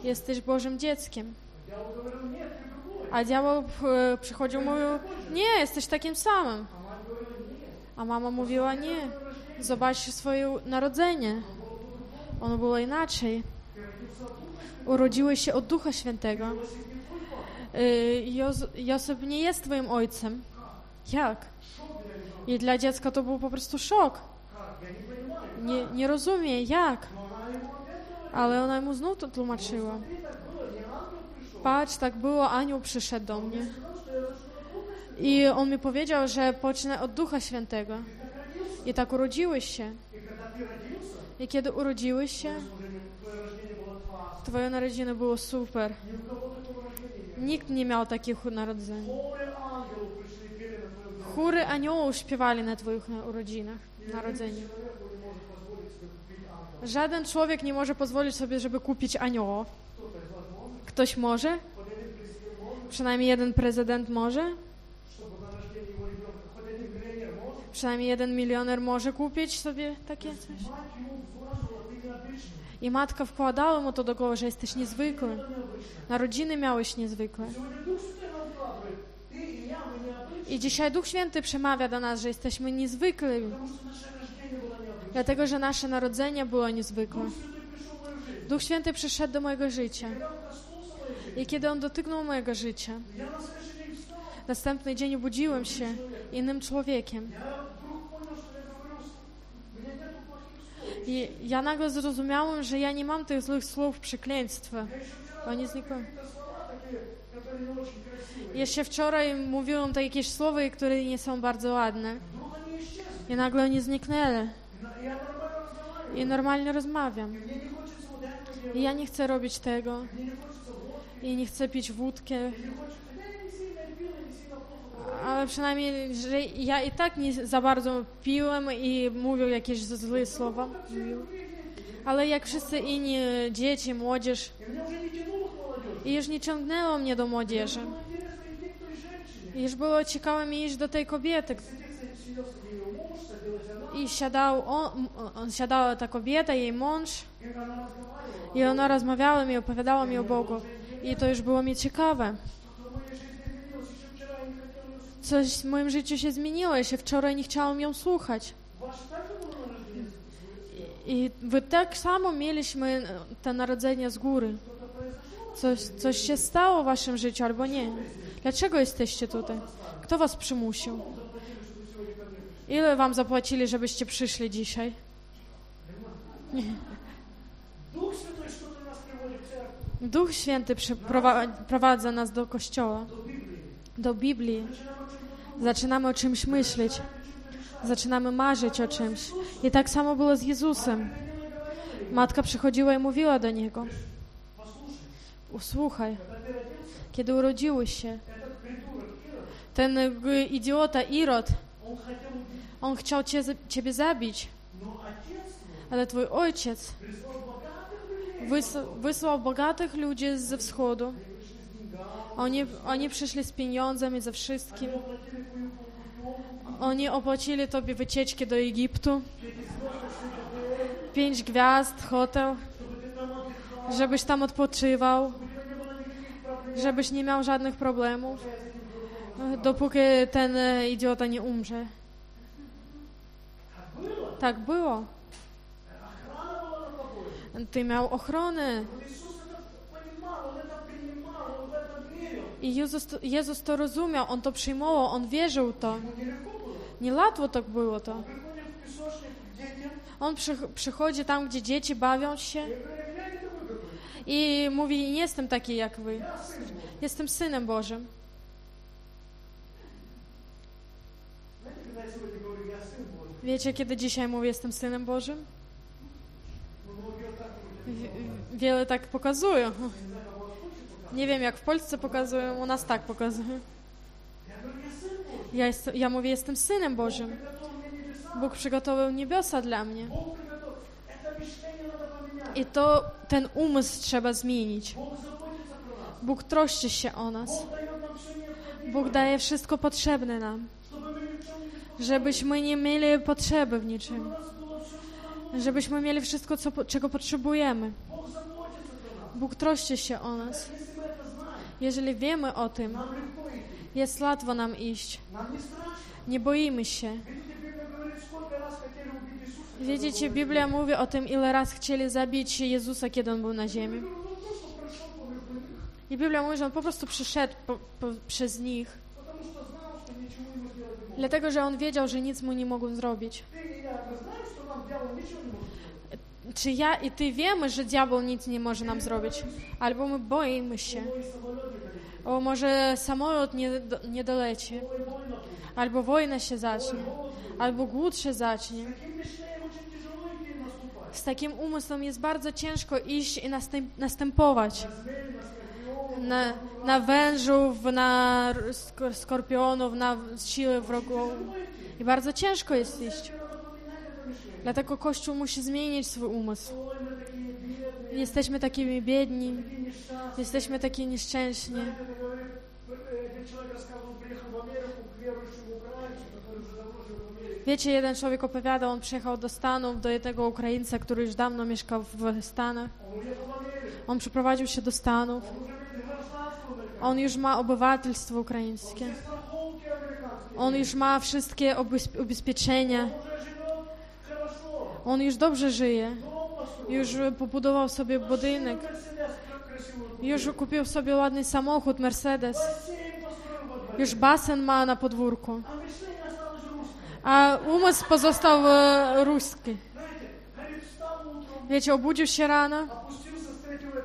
jesteś Bożym dzieckiem. Дьявол говорил, нет, ты другой. A diabeł przychodził i mówił, nie, jesteś takim samym. А мать говорила, нет. A mama mówiła, nie, zobacz swoje narodzenie. Ono było inaczej. Urodziłeś się od Ducha Świętego. Józef nie jest twoim ojcem. Jak? I dla dziecka to był po prostu szok. Nie rozumie, jak? Ale ona mu znów to tłumaczyła. Patrz, tak było, anioł przyszedł do mnie. I on mi powiedział, że pocznę od Ducha Świętego. I tak urodziłeś się. I kiedy urodziłeś się, twoje narodziny było super. Nikt nie miał takich narodzeń. Chóry aniołów śpiewali na twoich urodzinach, narodzeniach. Żaden człowiek nie może pozwolić sobie, żeby kupić anioła. Ktoś może? Przynajmniej jeden prezydent może? Przynajmniej jeden milioner może kupić sobie takie coś? I matka wkładała mu to do głowy, że jesteś niezwykły. Narodziny miałeś niezwykłe. I dzisiaj Duch Święty przemawia do nas, że jesteśmy niezwykli. Dlatego, że nasze narodzenie było niezwykłe. Duch Święty przyszedł do mojego życia. I kiedy On dotknął mojego życia, następny dzień obudziłem się innym człowiekiem. I ja nagle zrozumiałem, że ja nie mam tych złych słów przekleństwa. Oni znikły. Jeszcze wczoraj mówiłam to jakieś słowa, które nie są bardzo ładne. I nagle oni zniknęli. I normalnie rozmawiam. I ja nie chcę robić tego. I nie chcę pić wódkę. Ale przynajmniej, że ja i tak nie za bardzo piłem i mówił jakieś złe słowa. Ale jak wszyscy inni dzieci, młodzież, i już nie ciągnęło mnie do młodzieży. I już było ciekawe mi iść do tej kobiety. I siadała ta kobieta, jej mąż. I ona rozmawiała mi, opowiadała mi o Bogu. I to już było mi ciekawe. Coś w moim życiu się zmieniło. Ja się wczoraj nie chciałam ją słuchać. I wy tak samo mieliśmy to narodzenie z góry. Coś się stało w waszym życiu, albo nie. Dlaczego jesteście tutaj? Kto was przymusił? Ile wam zapłacili, żebyście przyszli dzisiaj? Duch Święty prowadza nas do Kościoła, do Biblii. Zaczynamy o czymś myśleć. Zaczynamy marzyć o czymś. I tak samo było z Jezusem. Matka przychodziła i mówiła do Niego: usłuchaj, kiedy urodziłeś się, ten idiota Irod, on chciał ciebie zabić, ale twój ojciec wysłał bogatych ludzi ze wschodu. Oni przyszli z pieniądzem i ze wszystkim. Oni opłacili tobie wycieczki do Egiptu, 5 gwiazd, hotel, żebyś tam odpoczywał, żebyś nie miał żadnych problemów, dopóki ten idiota nie umrze. Tak było. Ty miał ochronę. I Jezus to rozumiał, On to przyjmował, On wierzył to. Niełatwo tak było to. On przychodzi tam, gdzie dzieci bawią się i mówi: nie jestem taki jak wy. Jestem Synem Bożym. Wiecie, kiedy dzisiaj mówię: jestem Synem Bożym? Wiele tak pokazują. Nie wiem, jak w Polsce pokazują, u nas tak pokazują. Ja mówię: jestem Synem Bożym. Bóg przygotował niebiosa dla mnie. I to ten umysł trzeba zmienić. Bóg troszczy się o nas. Bóg daje wszystko potrzebne nam. Żebyśmy nie mieli potrzeby w niczym. Żebyśmy mieli wszystko, czego potrzebujemy. Bóg troszczy się o nas. Если мы это знаем, Jeżeli wiemy o tym, нам легко идти. jest łatwo nam iść. Нам не страшно. Nie boimy się. Видите, Библия говорит, сколько раз хотели убить Иисуса. Widzicie, Biblia mówi o tym, ile raz chcieli zabić Jezusa, kiedy On był na ziemi. Он просто прошел помежду них, I Biblia mówi, że On po prostu przyszedł przez nich, потому что знал, что ничего ему сделать не может. dlatego, że On wiedział, że nic mu nie mogą zrobić. Ты и я, мы знаем, что нам дьявол ничего не может сделать. Czy ja i ty wiemy, że diabeł nic nie może nam zrobić? Albo my boimy się. Ой, самолет не долетит. O, może samolot nie doleci. Ой, война будет. Albo wojna się zacznie. Albo głód się zacznie. Таким мышлением очень тяжело идти и наступать. Z takim umysłem jest bardzo ciężko iść i następować. Змеи, на скорпионов, Na wężów, na skorpionów, na siły wrogów. I bardzo ciężko jest iść. надо поменять это мышление. Dlatego Kościół musi zmienić swój umysł. Ой, мы такие бедные, Jesteśmy takimi biedni, такие несчастные. jesteśmy taki nieszczęśni. Это говорит, один человек рассказывал, приехал в Америку к верующему украинцу, который уже давно жил в Америке. Wiecie, jeden człowiek opowiadał, on przyjechał do Stanów, do jednego Ukraińca, który już dawno mieszkał w Stanach. Он уехал в Америку, On przeprowadził się do Stanów. он уже имеет гражданство американское, On już ma obywatelstwo ukraińskie. все страховки американские, On już ma wszystkie ubezpieczenia. он уже живет хорошо, On już dobrze żyje. дом построил, Już pobudował sobie budynek. Мерседес красивый купил, Już kupił sobie ładny samochód, Mercedes. бассейн построил во дворе, Już basen ma na podwórku. а мышление осталось русское. A umysł pozostał ruski. Знаете, говорит, встал утром, Wiecie, obudził się rano, опустился с третьего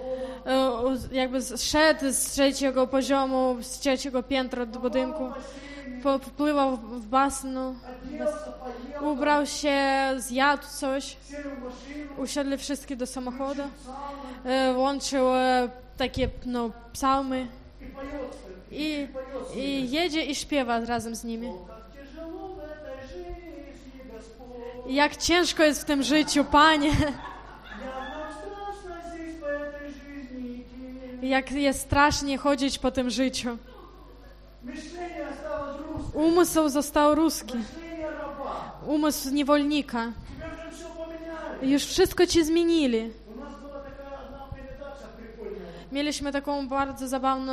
этажа дома, jakby zszedł z trzeciego poziomu, z trzeciego piętra do budynku. бассейн, Wpływał w basenu, оделся, поел, ubrał się, zjadł coś, сел в машину, usiadli wszyscy do samochodu, сауна włączył takie psalmy и поет, i, поет. i jedzie i śpiewa razem z nimi. Как тяжело в этой жизни, Господь. Jak ciężko jest w tym życiu, Panie, Як нам страшно здесь по этой жизни идти. jak jest strasznie chodzić po tym życiu. Мышление осталось русское, Umysł został ruski, мышление раба. umysł niewolnika. Тебя же все поменяли. Już wszystko ci zmienili. У нас была такая одна передача прикольная. Mieliśmy taką bardzo zabawną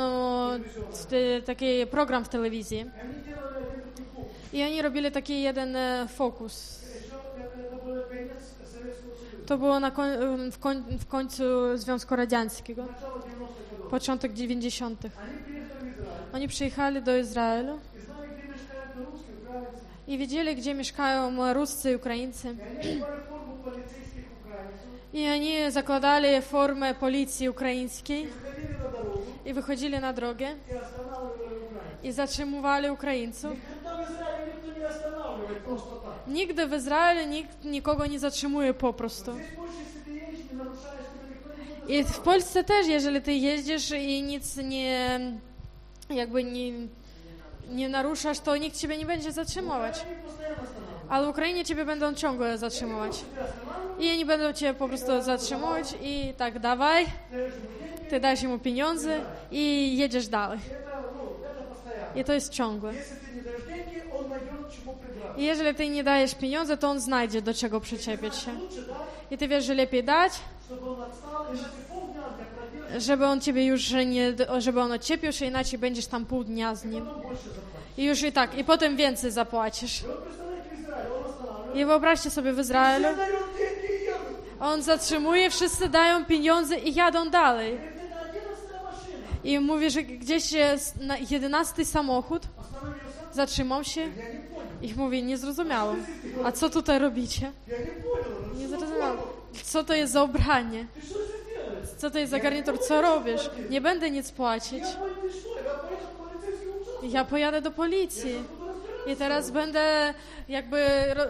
taki program w telewizji. И они делали один такой фокус. I oni robili taki jeden fokus. Еще это был конец Советского Союза. To było w końcu Związku Radzieckiego, Начало 90-х годов. początek 90. Они приехали в Израиль. Oni przyjechali do Izraelu И знали, где мешкают русские, украинцы. i wiedzieli, gdzie mieszkają Ruscy i Ukraińcy. И они одевали форму полицейских украинцев. I oni zakładali formę policji ukraińskiej Выходили на дорогу i wychodzili na drogę и останавливали украинцев. i zatrzymywali Ukraińców. Никогда в Израиле никто не останавливает просто так. Nigdy w Izraelu nikt nikogo nie zatrzymuje po prostu. Здесь больше, если ты едешь, не нарушаешь, тебя никто не будет. I w Polsce też, jeżeli ty jeździsz i nic nie naruszasz, to nikt ciebie nie będzie zatrzymywać. Они постоянно останавливают. Ale w Ukrainie ciebie będą ciągle zatrzymywać. Тебя останавливают, I oni będą cię po prostu zatrzymywać i tak dawaj, даешь ему деньги. ty dajesz mu pieniądze i jedziesz dalej. Это постоянно. I to jest ciągłe. Если ты не даешь деньги, он найдет чему придраться. I jeżeli ty nie dajesz pieniądze, to on znajdzie do czego przyczepić się. Лучше дать, I ty wiesz, że lepiej dać, чтобы он отстал, иначе полдня для продержки, żeby on ciebie już nie, żeby on odczepił się, inaczej będziesz tam pół dnia z nim. потом больше заплатить. I już i tak, i potem więcej zapłacisz. И вот представляете, в Израиле он останавливает. I wyobraźcie sobie w Izraelu, Все дают деньги и едут. on zatrzymuje, wszyscy dają pieniądze i jadą dalej. Говорит, это 11-я машина. I mówi, że gdzieś jest na 11 samochód, Остановился. zatrzymał się Я не понял. i mówi, nie zrozumiałem. A co tutaj robicie? Я не понял. Nie zrozumiałem. Co to jest za ubranie? Ты что здесь делаешь? Co to jest za garnitur? Co robisz? Nie będę nic płacić. Я понял, ты что? Я поехал в полицейский участок. Ja pojadę do policji. Буду разбираться. I teraz będę jakby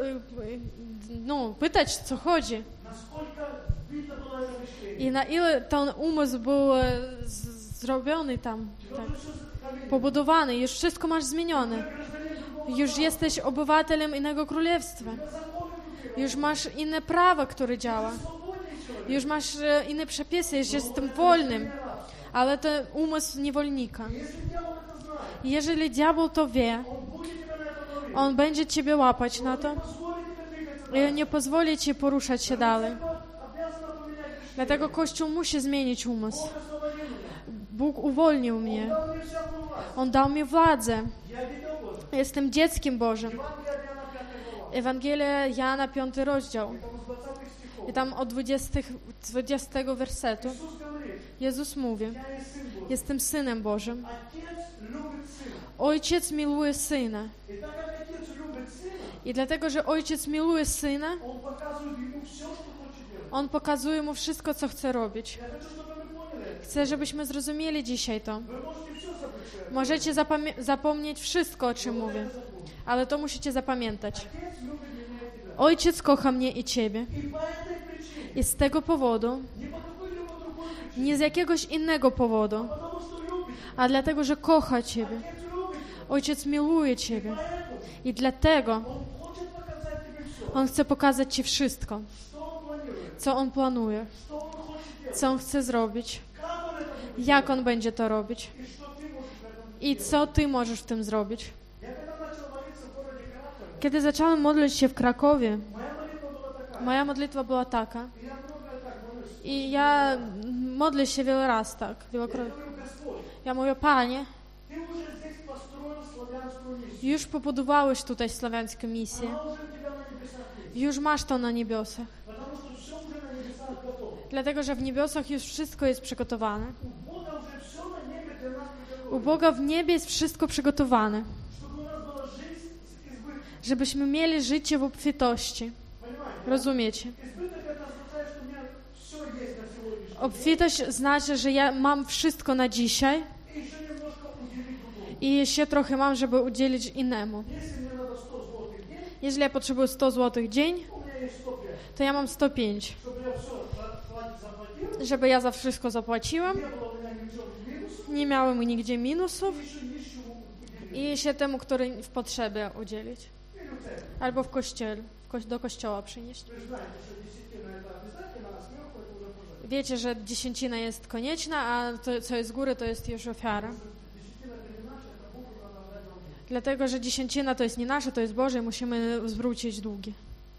pytać, co chodzi. Насколько видно было это мышление. I na ile ten umysł był zrobiony tam, tak, pobudowany. Już wszystko masz zmienione. Już jesteś obywatelem innego królestwa. Już masz inne prawo, które działa. Już masz inne przepisy, już jestem wolnym. Ale to umysł niewolnika. Jeżeli diabeł to wie, on będzie ciebie łapać na to i nie pozwoli ci poruszać się dalej. Dlatego Kościół musi zmienić umysł. Бог освободил меня. Bóg uwolnił Он mnie. дал мне всякую власть. On dał mi władzę. Я дитя Божие. Jestem dzieckiem Bożym. Евангелие от Иоанна 5 глава. Ewangelia Jana 5 rozdział. Там с 20 стихов. I tam od 20 wersetu Иисус говорит, Jezus mówi: я есть Сын Божий. Jestem Synem Bożym. Отец любит Сына. Ojciec miluje Syna. И так как Отец любит Сына, I dlatego, że Ojciec miluje Syna, Он показывает Ему все, что хочет делать. On pokazuje Mu wszystko, co chce robić. Я хочу, чтобы вы поняли. Chcę, żebyśmy zrozumieli dzisiaj to. Вы можете все забыть, что я Możecie zapomnieć wszystko, o czym mówię, забыл. ale to musicie zapamiętać. Отец любит меня и тебя. Ojciec kocha mnie i Ciebie. И по этой причине, I z tego powodu, не по какой-либо другой причине, nie z jakiegoś innego powodu, потому что любит. a dlatego, że kocha Ciebie. Отец любит. Ojciec miluje Ciebie. Поэтому I dlatego Он хочет показать тебе все. On chce pokazać Ci wszystko, Что Он планирует, co On planuje, что Он хочет делать, co On chce zrobić, как Он это будет jak On będzie to robić и что ты можешь в этом i co Ty możesz w tym zrobić. Я когда начал молиться в городе Кракове, Kiedy zacząłem modlić się w Krakowie, моя молитва была такая. moja modlitwa była taka И я много так молюсь. i ja modlę się wiele razy tak, Я wielokrotnie. говорю, Господь, Ja mówię: Panie, Ты уже здесь построил славянскую миссию. już pobudowałeś tutaj słowiańską misję, Она уже у тебя на небесах есть. już masz to na niebiosach, Потому что все уже на небесах готово. dlatego że w niebiosach już wszystko jest przygotowane. У Бога уже все на небе для нас U приготовлено. Boga w niebie jest wszystko przygotowane, Чтобы у нас была жизнь с избытком. żebyśmy mieli życie w obfitości. Понимаете? Rozumiecie? Избыток это означает, что у меня все есть на сегодняшний день. Obfitość znaczy, że ja mam wszystko na dzisiaj И еще немножко уделить другому. i jeszcze trochę mam, żeby udzielić innemu. Если мне надо 100 злотых в день, Jeżeli ja potrzebuję 100 zł dzień, у меня есть 105. to ja mam 105. Чтобы я все заплатил, Żeby ja za wszystko zapłaciłam, не было у меня ничего в минус, nie miałem nigdzie minusów еще нищему уделить. i jeszcze temu, który w potrzebie udzielić. Или в церкви. Albo w kościele, do kościoła przynieść. Вы же знаете, что десятина это обязательно, а сверху это уже пожертвование. Wiecie, że dziesięcina jest konieczna, a to, co jest z góry, to jest już ofiara. Десятина это не наша, это Богу надо отдать долги. Dlatego, że dziesięcina to jest nie nasze, to jest Boże i musimy zwrócić długi.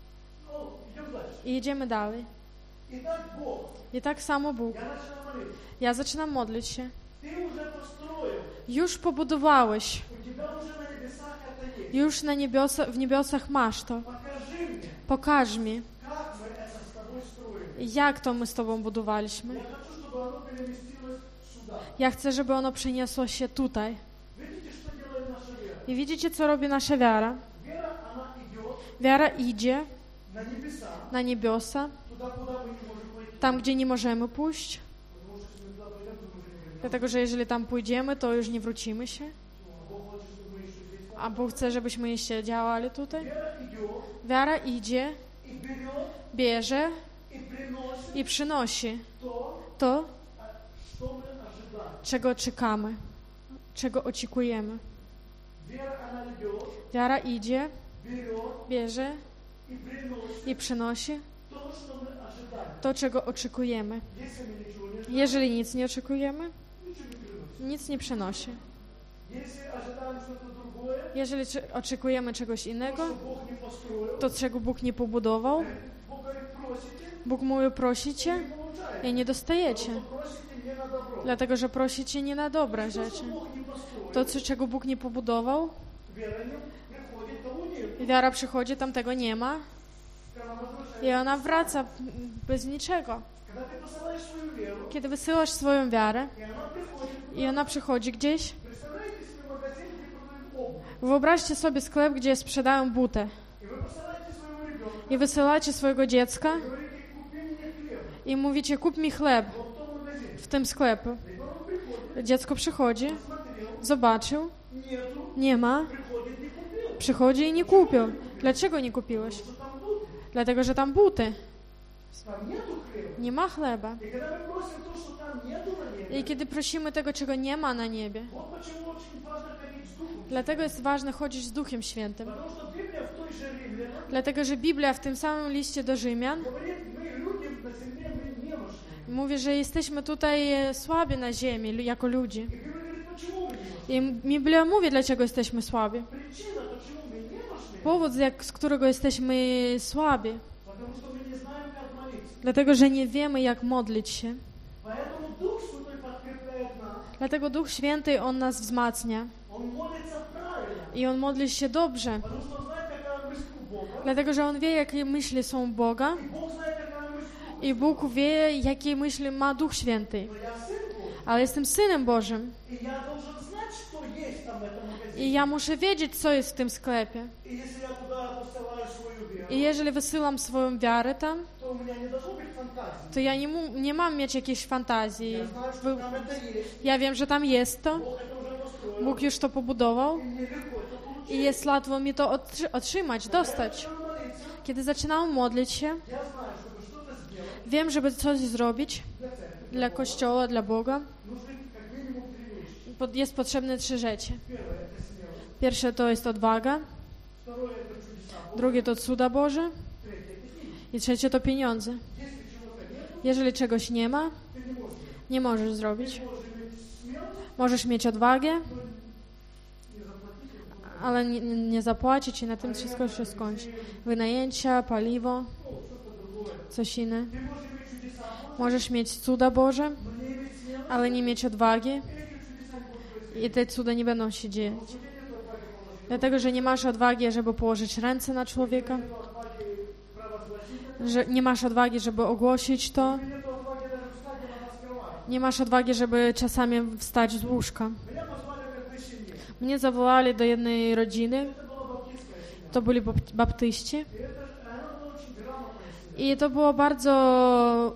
Ну, идем дальше. I jedziemy dalej. Итак, Бог, I tak samo Bóg. я начинаю молиться. Ja zaczynam modlić się. Ты уже построил, Już pobudowałeś, у тебя уже на небесах это есть. już w niebiosach masz to. Покажи мне, Pokaż mi, как мы это с тобой строили. jak to my z Tobą budowaliśmy. Я хочу, чтобы оно переместилось сюда. Ja chcę, żeby ono przeniosło się tutaj. Видите, что делает наша вера? I widzicie, co robi nasza wiara? Вера, она идет Wiara idzie на небеса, na niebiosa, туда, куда мы не можем пойти. tam, gdzie nie możemy pójść. Потому что если мы туда пойдем, то мы уже не вернемся. Dlatego, że jeżeli tam pójdziemy, to już nie wrócimy się. А Бог хочет, чтобы мы еще здесь. A Bóg chce, żebyśmy jeszcze działali tutaj. Вера идет Wiara idzie, и берет, bierze и приносит i przynosi то, to, что мы ожидаем. czego czekamy, czego oczekujemy. Вера, она идет, Wiara idzie, берет bierze и приносит i przynosi то, что мы ожидаем. to, czego oczekujemy. Если мы ничего не ожидаем, Jeżeli nic nie oczekujemy, ничего не приносит. nic nie przynosi. Если ожидаем что-то другое, Jeżeli oczekujemy czegoś то, innego, что Бог не построил, to czego Bóg nie pobudował, Бог говорит, просите, Bóg mówi: prosicie не получаете. i nie dostajecie. Потому что просите не на добро. Dlatego, że prosicie nie na dobre То, rzeczy. что Бог не построил, To, czego Bóg nie pobudował, вера не приходит, того нет. i wiara przychodzi, tam tego nie ma Когда она возвращается. i ona wraca bez niczego. Когда ты посылаешь свою веру, Kiedy wysyłasz swoją wiarę и она приходит, i ona przychodzi gdzieś, представляете себе магазин, где продают обувь, wyobraźcie sobie sklep, gdzie sprzedają butę и вы посылаете своего ребенка, i wysyłacie swojego dziecka и говорите, купи мне хлеб, i mówicie: kup mi chleb вот в том магазине. w tym sklepie. Ребенок приходит, Dziecko przychodzi, смотрел, zobaczył, нету, nie ma, приходит, не купил. przychodzi i nie kupił. Dlaczego nie kupiłeś? Потому что там буты, Dlatego, że tam buty, там нету хлеба. nie ma chleba. И когда мы просим то, что там нету на небе, I kiedy prosimy tego, czego nie ma na niebie, вот почему очень важно ходить с Духом. dlatego jest ważne chodzić z Duchem Świętym. Потому что Библия в той же Римлянам Dlatego, że Biblia w tym samym liście do Rzymian говорит, мы люди на земле, мы немощные. mówi, że jesteśmy tutaj słabi na ziemi, jako ludzie. И Библия говорит, почему мы немощные? I Biblia mówi, dlaczego jesteśmy słabi. Причина, почему мы немощные, Powód, z którego jesteśmy słabi. потому что мы не знаем, как молиться. Dlatego, że nie wiemy, jak modlić się. Поэтому Дух Святой подкрепляет нас. Dlatego Duch Święty, On nas wzmacnia. Он молится правильно. I On modli się dobrze. Потому что он знает, какая мысль у Бога. Dlatego, że On wie, jakie myśli są u Boga. И Бог знает, какая мысль у Бога. I Bóg wie, jakie myśli ma Duch Święty. Но я сын Божий. Ale jestem Synem Bożym. И я должен знать, что есть там в этом магазине. I ja muszę wiedzieć, co jest w tym sklepie. И если я туда посылаю свою веру, I jeżeli wysyłam swoją wiarę tam, то у меня не должно быть фантазии. to ja nie mam mieć jakiejś fantazji. Я знаю, что там это есть. Ja wiem, że tam jest to. Бог это уже построил. Bóg już to pobudował. И мне легко это получить. I jest łatwo mi to otrzymać, dostać. Начинаю молиться. Kiedy zaczynam modlić się, Я знаю, чтобы что-то сделать wiem, żeby coś zrobić для церкви. dla Kościoła, dla Boga, Нужны как минимум 3 вещи. jest potrzebne 3 rzeczy. Первое – это смелость. Pierwsze to jest odwaga, Второе – это чудеса Бога. drugie to cuda Boże Третье – это деньги. i trzecie to pieniądze. Если чего-то нет, Jeżeli czegoś nie ma, ты не можешь сделать. nie możesz zrobić. Ты можешь иметь смелость, Możesz mieć odwagę, но не заплатить это. ale nie zapłacić i na tym wszystko się skończy. Wynajęcia, paliwo, Ну, что-то другое. coś inne. Ты можешь иметь чудеса Бога, Możesz mieć cuda Boże, но не иметь смелости. ale nie mieć odwagi И эти чудеса не будут происходить. i te cuda nie będą się dziać. У тебя нет отваги положить. Dlatego, że nie masz odwagi, żeby położyć ręce na człowieka, Нет отваги провозгласить. że nie masz odwagi, żeby ogłosić to, Нет отваги даже встать и на нас кровать. nie masz odwagi, żeby czasami wstać z łóżka. Меня позвали к одной семье. Mnie zawołali do jednej rodziny, Это была баптистская семья. to byli baptyści И она была очень грамотная семья. i to była bardzo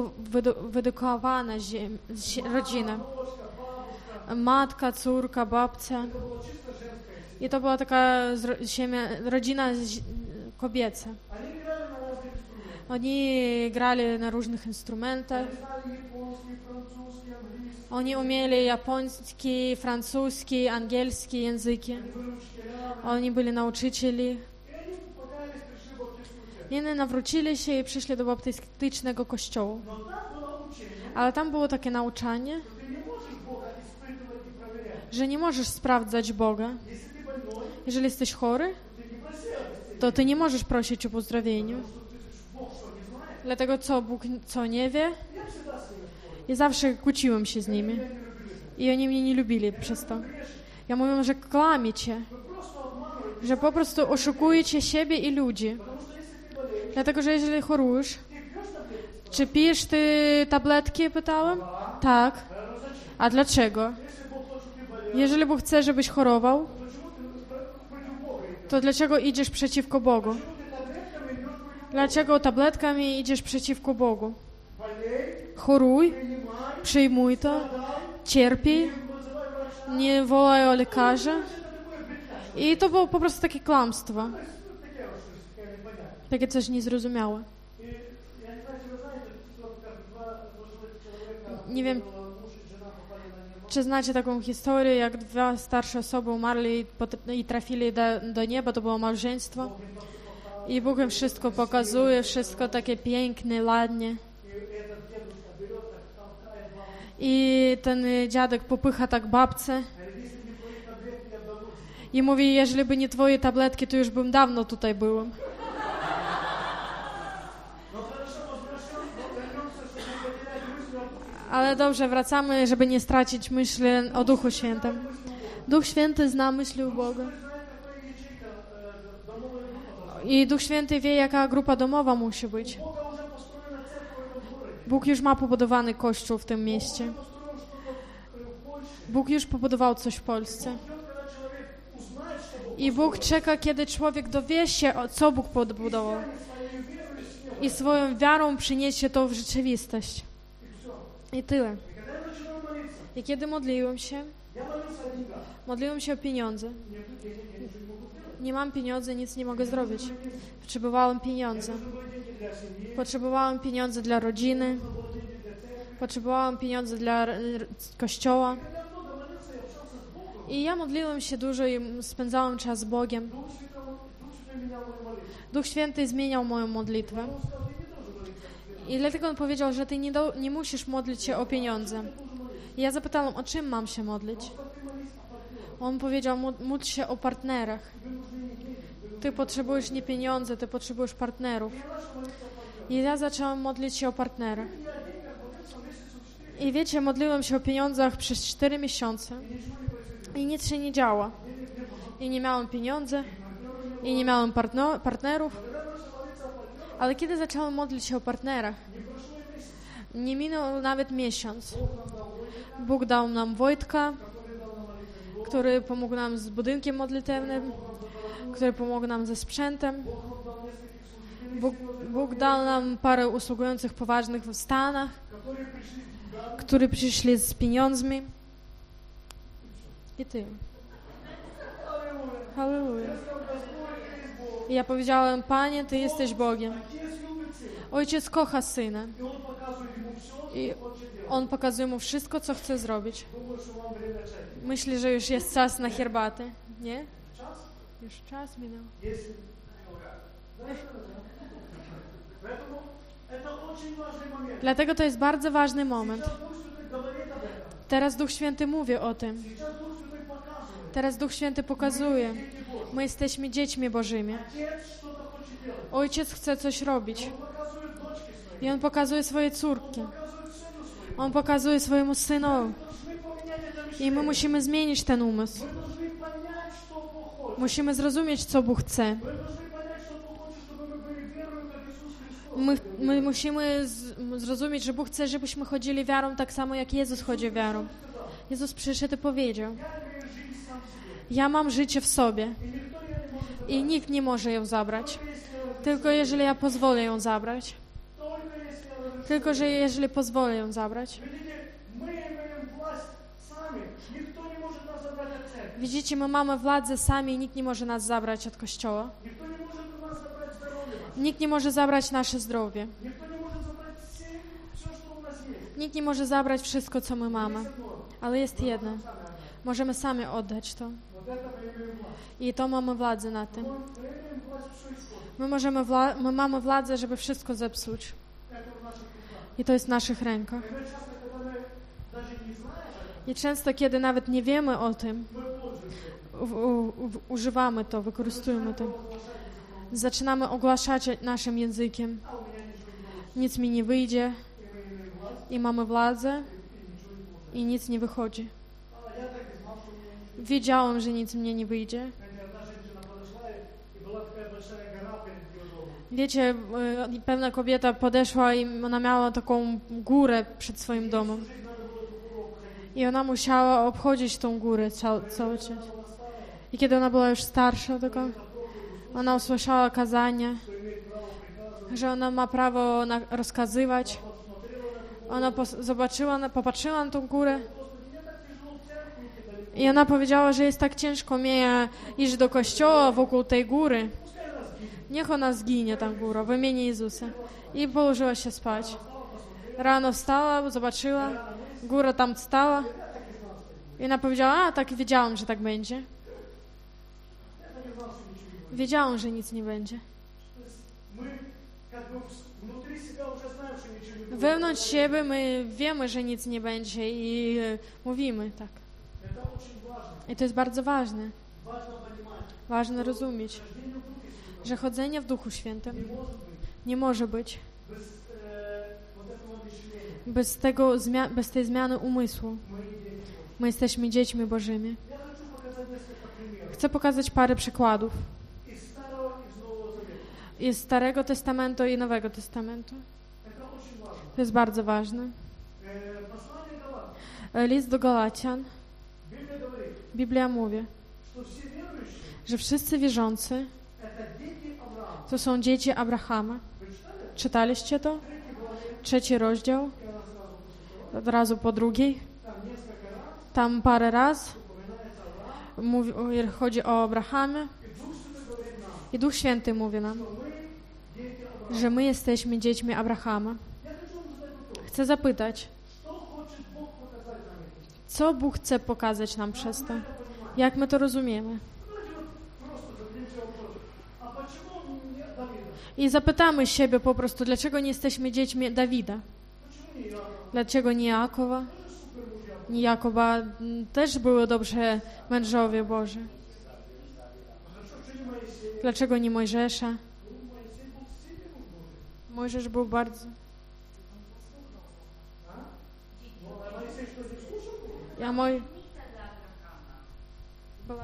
wyedukowana rodzina. Бабушка, бабушка. Matka, córka, babcia. Это была чисто женская семья. I to była taka rodzina kobieca. Они играли на разных инструментах. Oni grali na różnych instrumentach. Они знали японский, французский, английский. Oni umieli japoński, francuski, angielski języki. Они были учителями. Oni byli nauczycieli. И они покаялись, пришли в баптистскую церковь. I oni nawrócili się i przyszli do baptystycznego kościoła. Но там было учение, Ale tam było takie nauczanie, что ты не можешь Бога испытывать и проверять. że nie możesz sprawdzać Boga. Если ты больной, Jeżeli jesteś chory, ты не проси об исцелении. to ty nie możesz prosić o uzdrowieniu. Потому что ты, Бог что, не знает? Dlatego co Bóg co nie wie? Я всегда с ними спорю. I zawsze kłóciłem się z nimi. Я не люблю это. I oni mnie nie lubili przez to. Ja mówię, że kłamiecie, Вы просто обманываете. że po prostu oszukujecie siebie i ludzi. Потому что если ты болеешь, Dlatego, że jeżeli chorujesz, ты пьешь таблетки. czy pijesz ty tabletki, pytałem? Tak. Ну зачем? A dlaczego? Если Бог хочет, чтобы ты болел, Jeżeli Bóg chce, żebyś chorował, почему ты против Бога идешь? to dlaczego idziesz przeciwko Bogu? Почему ты таблетками идешь против Dlaczego tabletkami idziesz przeciwko Bogu? Болей, Choruj, принимай, przyjmuj to, дай, cierpij, вызывай врача. nie wołaj o lekarza. Это такое брехня. I to było po prostu takie kłamstwo, Ну, такая уж такая непонятная. takie coś niezrozumiałe. И я не знаю, если вы знаете, что как два пожилых человека, Nie wiem, муж и жена попали на небо. czy znacie taką historię, jak dwie starsze osoby umarli i trafili do nieba, to było małżeństwo. I Bóg im wszystko pokazuje, wszystko takie piękne, ładnie. И этот дедушка берет, так толкает маму. I ten dziadek popycha tak babce Говорит, если не твои таблетки, я давно здесь. i mówi, jeżeli by nie twoje tabletki, to już bym dawno tutaj byłem. Но хорошо, вернемся, чтобы не потерять мысли о Духе. Ale dobrze, wracamy, żeby nie stracić myśli o Duchu Świętym. Duch Święty zna myśli u Boga. Вы знаете, какая ячейка домовая группа должна. I Duch Święty wie, jaka grupa domowa musi być. У Бога уже построена церковь в этом городе. Bóg już ma pobudowany kościół w tym mieście. Он построил что-то в Польше. Bóg już pobudował coś w Polsce. Ждет, когда человек узнает, что Бог I Bóg czeka, kiedy człowiek dowie się, co Bóg pobudował. своей верой сделал. I swoją wiarą przyniesie to w rzeczywistość. И все. I tyle. И когда я начинал молиться, I kiedy modliłem się, я молился о деньгах. modliłem się o pieniądze. Нет денег, я ничего не могу сделать. Nie mam pieniędzy, nic nie mogę zrobić. Potrzebowałem pieniądze. Нужны были деньги для семьи, Potrzebowałem pieniądze dla rodziny. нужны были деньги для церкви. Potrzebowałem pieniądze dla kościoła. Когда я много молился, я общался с Богом. I ja modliłem się dużo i spędzałem czas z Bogiem. Дух Святой менял мою молитву. Duch Święty zmieniał moją modlitwę. Он сказал, ты не должен молиться. I dlatego on powiedział, że ty nie musisz modlić się o pieniądze. I ja zapytałem, o czym mam się modlić. On powiedział, módl się o partnerach. Ty potrzebujesz nie pieniądze, ty potrzebujesz partnerów. I ja zaczęłam modlić się o partnera. I wiecie, modliłam się o pieniądzach przez 4 miesiące. I nic się nie działo. I nie miałam pieniędzy. I nie miałam partnerów. Ale kiedy zaczęłam modlić się o partnerach, nie minął nawet miesiąc. Bóg dał nam Wojtka, który pomógł nam z budynkiem modlitewnym, który pomógł nam ze sprzętem. Bóg dał nam parę usługujących poważnych w Stanach, którzy przyszli z pieniądzmi. I ty. Halleluja. I ja powiedziałem, Panie, Ty jesteś Bogiem. Ojciec kocha Syna. I On pokazuje Mu wszystko, co chce zrobić. Myślę, że już jest czas na herbatę. Nie? Już czas minął. Dlatego to jest bardzo ważny moment. Teraz Duch Święty mówi o tym. Teraz Duch Święty pokazuje. My jesteśmy dziećmi Bożymi. Ojciec chce coś robić. I On pokazuje swoje córki. On pokazuje swojemu synowi. I my musimy zmienić ten umysł. Musimy zrozumieć, co Bóg chce. My musimy zrozumieć, że Bóg chce, żebyśmy chodzili wiarą tak samo, jak Jezus chodzi wiarą. Jezus przyszedł i powiedział: ja mam życie w sobie i nikt nie może ją zabrać. Tylko jeżeli ja pozwolę ją zabrać. Tylko, że jeżeli pozwolę ją zabrać. Widzicie, my mamy władzę sami i nikt nie może nas zabrać od Kościoła. Nikt nie może zabrać nasze zdrowie. Nikt nie może zabrać wszystko, co my mamy. Ale jest jedno. Możemy sami oddać to. I to mamy władzę na tym. My mamy władzę, żeby wszystko zepsuć. I to jest w naszych rękach. I często, kiedy nawet nie wiemy o tym, używamy to, wykorzystujemy to. Zaczynamy ogłaszać naszym językiem. Nic mi nie wyjdzie. I mamy władzę. I nic nie wychodzi. Wiedziałam, że nic mnie nie wyjdzie. Wiecie, pewna kobieta podeszła i ona miała taką górę przed swoim domem. I ona musiała obchodzić tą górę cały czas. I kiedy ona była już starsza, ona usłyszała kazanie, że ona ma prawo rozkazywać. Ona popatrzyła na tą górę i ona powiedziała, że jest tak ciężko mi iść do kościoła wokół tej góry. Niech ona zginie, ta góra, w imieniu Jezusa. I położyła się spać. Rano wstała, zobaczyła, góra tam stała. I ona powiedziała, tak wiedziałam, że tak będzie. Wiedziałam, że nic nie będzie. Wewnątrz siebie my wiemy, że nic nie będzie i mówimy tak. I to jest bardzo ważne. Ważne rozumieć, że chodzenie w Duchu Świętym nie może być bez tej zmiany umysłu. My jesteśmy dziećmi Bożymi. Chcę pokazać parę przykładów. I z Starego Testamentu i Nowego Testamentu. To jest bardzo ważne. List do Galacjan. Biblia mówi, że wszyscy wierzący to są dzieci Abrahama. Czytaliście to? 3 rozdział. Od razu po drugiej. Tam parę raz chodzi o Abrahamie. I Duch Święty mówi nam, że my jesteśmy dziećmi Abrahama. Chcę zapytać, co Bóg chce pokazać nam przez to? Jak my to rozumiemy? I zapytamy siebie po prostu, dlaczego nie jesteśmy dziećmi Dawida? Dlaczego nie Jakowa? Nie Jakoba też były dobrze mężowie Boży. Dlaczego nie Mojżesza? Mojżesz był bardzo... Ну, а Моисей что, не слушал? Ja moj... Ну,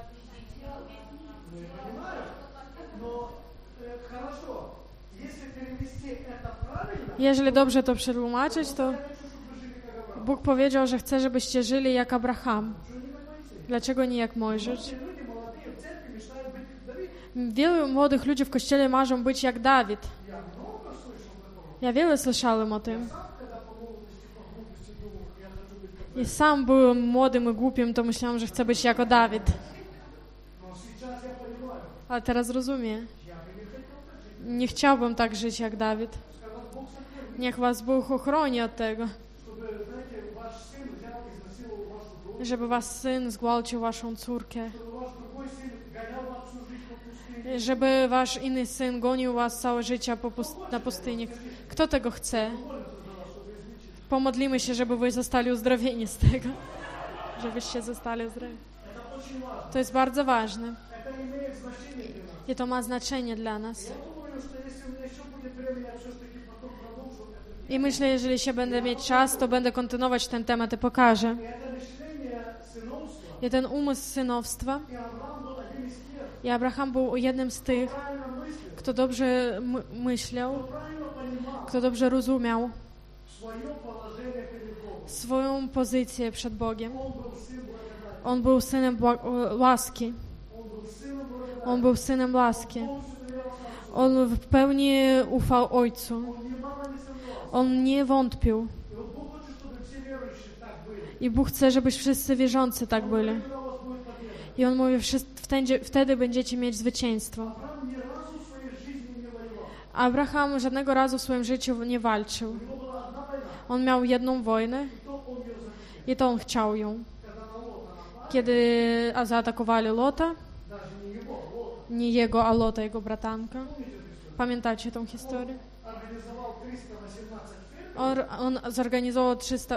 я понимаю. Но хорошо, если перевести это правильно, Jeżeli dobrze to przetłumaczyć, to я хочу, чтобы вы жили как Авраам. Bóg powiedział, że chce, żebyście żyli jak Abraham. Что не как Моисей. Dlaczego nie jak Mojżesz? Все люди молодые в церкви мечтают быть как Давид. Wielu młodych ludzi w kościele marzą być jak Dawid. Я много слышал такого. Ja wiele słyszałem o tym. Сам, когда по молодости, по глупости думал, я хочу быть как I sam byłem młodym i głupim, to myślałem, że chcę być jako Dawid. Но сейчас я понимаю, Ale teraz rozumiem. я бы не хотел так жить. Nie chciałbym tak żyć jak Dawid. Пускай вас Бог сохранит, Niech was Bóg ochroni od tego, чтобы, знаете, ваш сын взял и изнасиловал вашу дочь, żeby was syn zgwałcił waszą córkę, чтобы ваш другой сын гонял вас всю жизнь по пустыне. żeby wasz inny syn gonił was całe życie na pustyni. Kto tego chce? Pomodlimy się, żeby wy zostali uzdrowieni z tego. Żebyście zostali uzdrowieni. Это очень важно. To jest bardzo ważne. Это имеет значение для нас. I to ma znaczenie dla nas. Я думаю, что если у меня еще будет время, я все-таки потом продолжу это. I myślę, jeżeli się będę mieć czas, to będę kontynuować ten temat i pokażę. И это мышление сыновства. I ten umysł synowstwa. И Авраам был один из тех, I Abraham był jednym z tych, правильно мыслил, kto dobrze myślał, правильно понимал kto dobrze rozumiał свое положение перед Богом. swoją pozycję przed Bogiem. Он был сын благодати. On był synem łaski. Он был сыном благодати. On był synem łaski. Полностью доверял Отцу. On w pełni ufał Ojcu. Он ни мало не сомневался. On nie wątpił. И вот Бог хочет, чтобы все верующие так были. I Bóg chce, żeby wszyscy wierzący tak byli. Когда у вас будет победа. I On mówi, wtedy będziecie mieć zwycięstwo. Авраам ни разу в своей жизни не воевал. Abraham żadnego razu w swoim życiu nie walczył. У него была одна война, On miał jedną wojnę и то он ее защитил. i to on chciał ją. Когда на Лота напали, Kiedy zaatakowali Lota, даже не его, Лота, nie jego, a Lota, jego bratanka. помните эту историю? Pamiętacie tą historię? Организовал 318 ферм, On zorganizował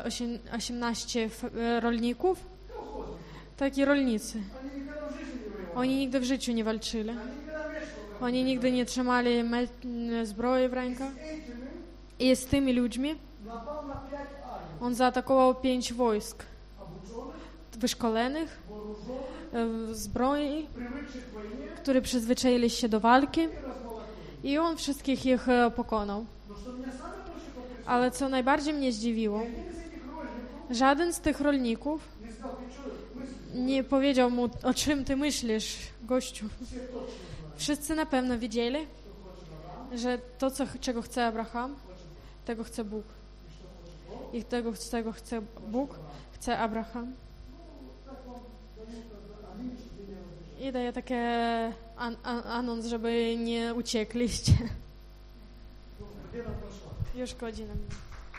318 rolników, колхозников. takie rolnicy. Они никогда в жизни не воевали. Oni nigdy w życiu nie walczyli. Они никогда вешали. Oni nigdy nie trzymali zbroi w rękach. Этими I z tymi ludźmi напал на 5 армий, on zaatakował 5 wojsk обученных, wyszkolenych, вооруженных, zbroi, привыкших к войне którzy przyzwyczaili się do walki и размолотили. i on wszystkich ich pokonał. Но что меня самое больше потрясило, Ale co najbardziej mnie zdziwiło, один из этих роликов żaden z tych rolników не сказал, ты что мыслишь? nie powiedział mu, o czym ty myślisz, gościu. Все точно знают, Wszyscy na pewno wiedzieli, что хочет Авраам, że to, czego chce Abraham, tego chce Bóg. I tego, czego chce Bóg, chce Abraham. так вам дают аминь, чтобы не разрешили. I daje takie anons, żeby nie uciekliście. Время прошло. Już godzina.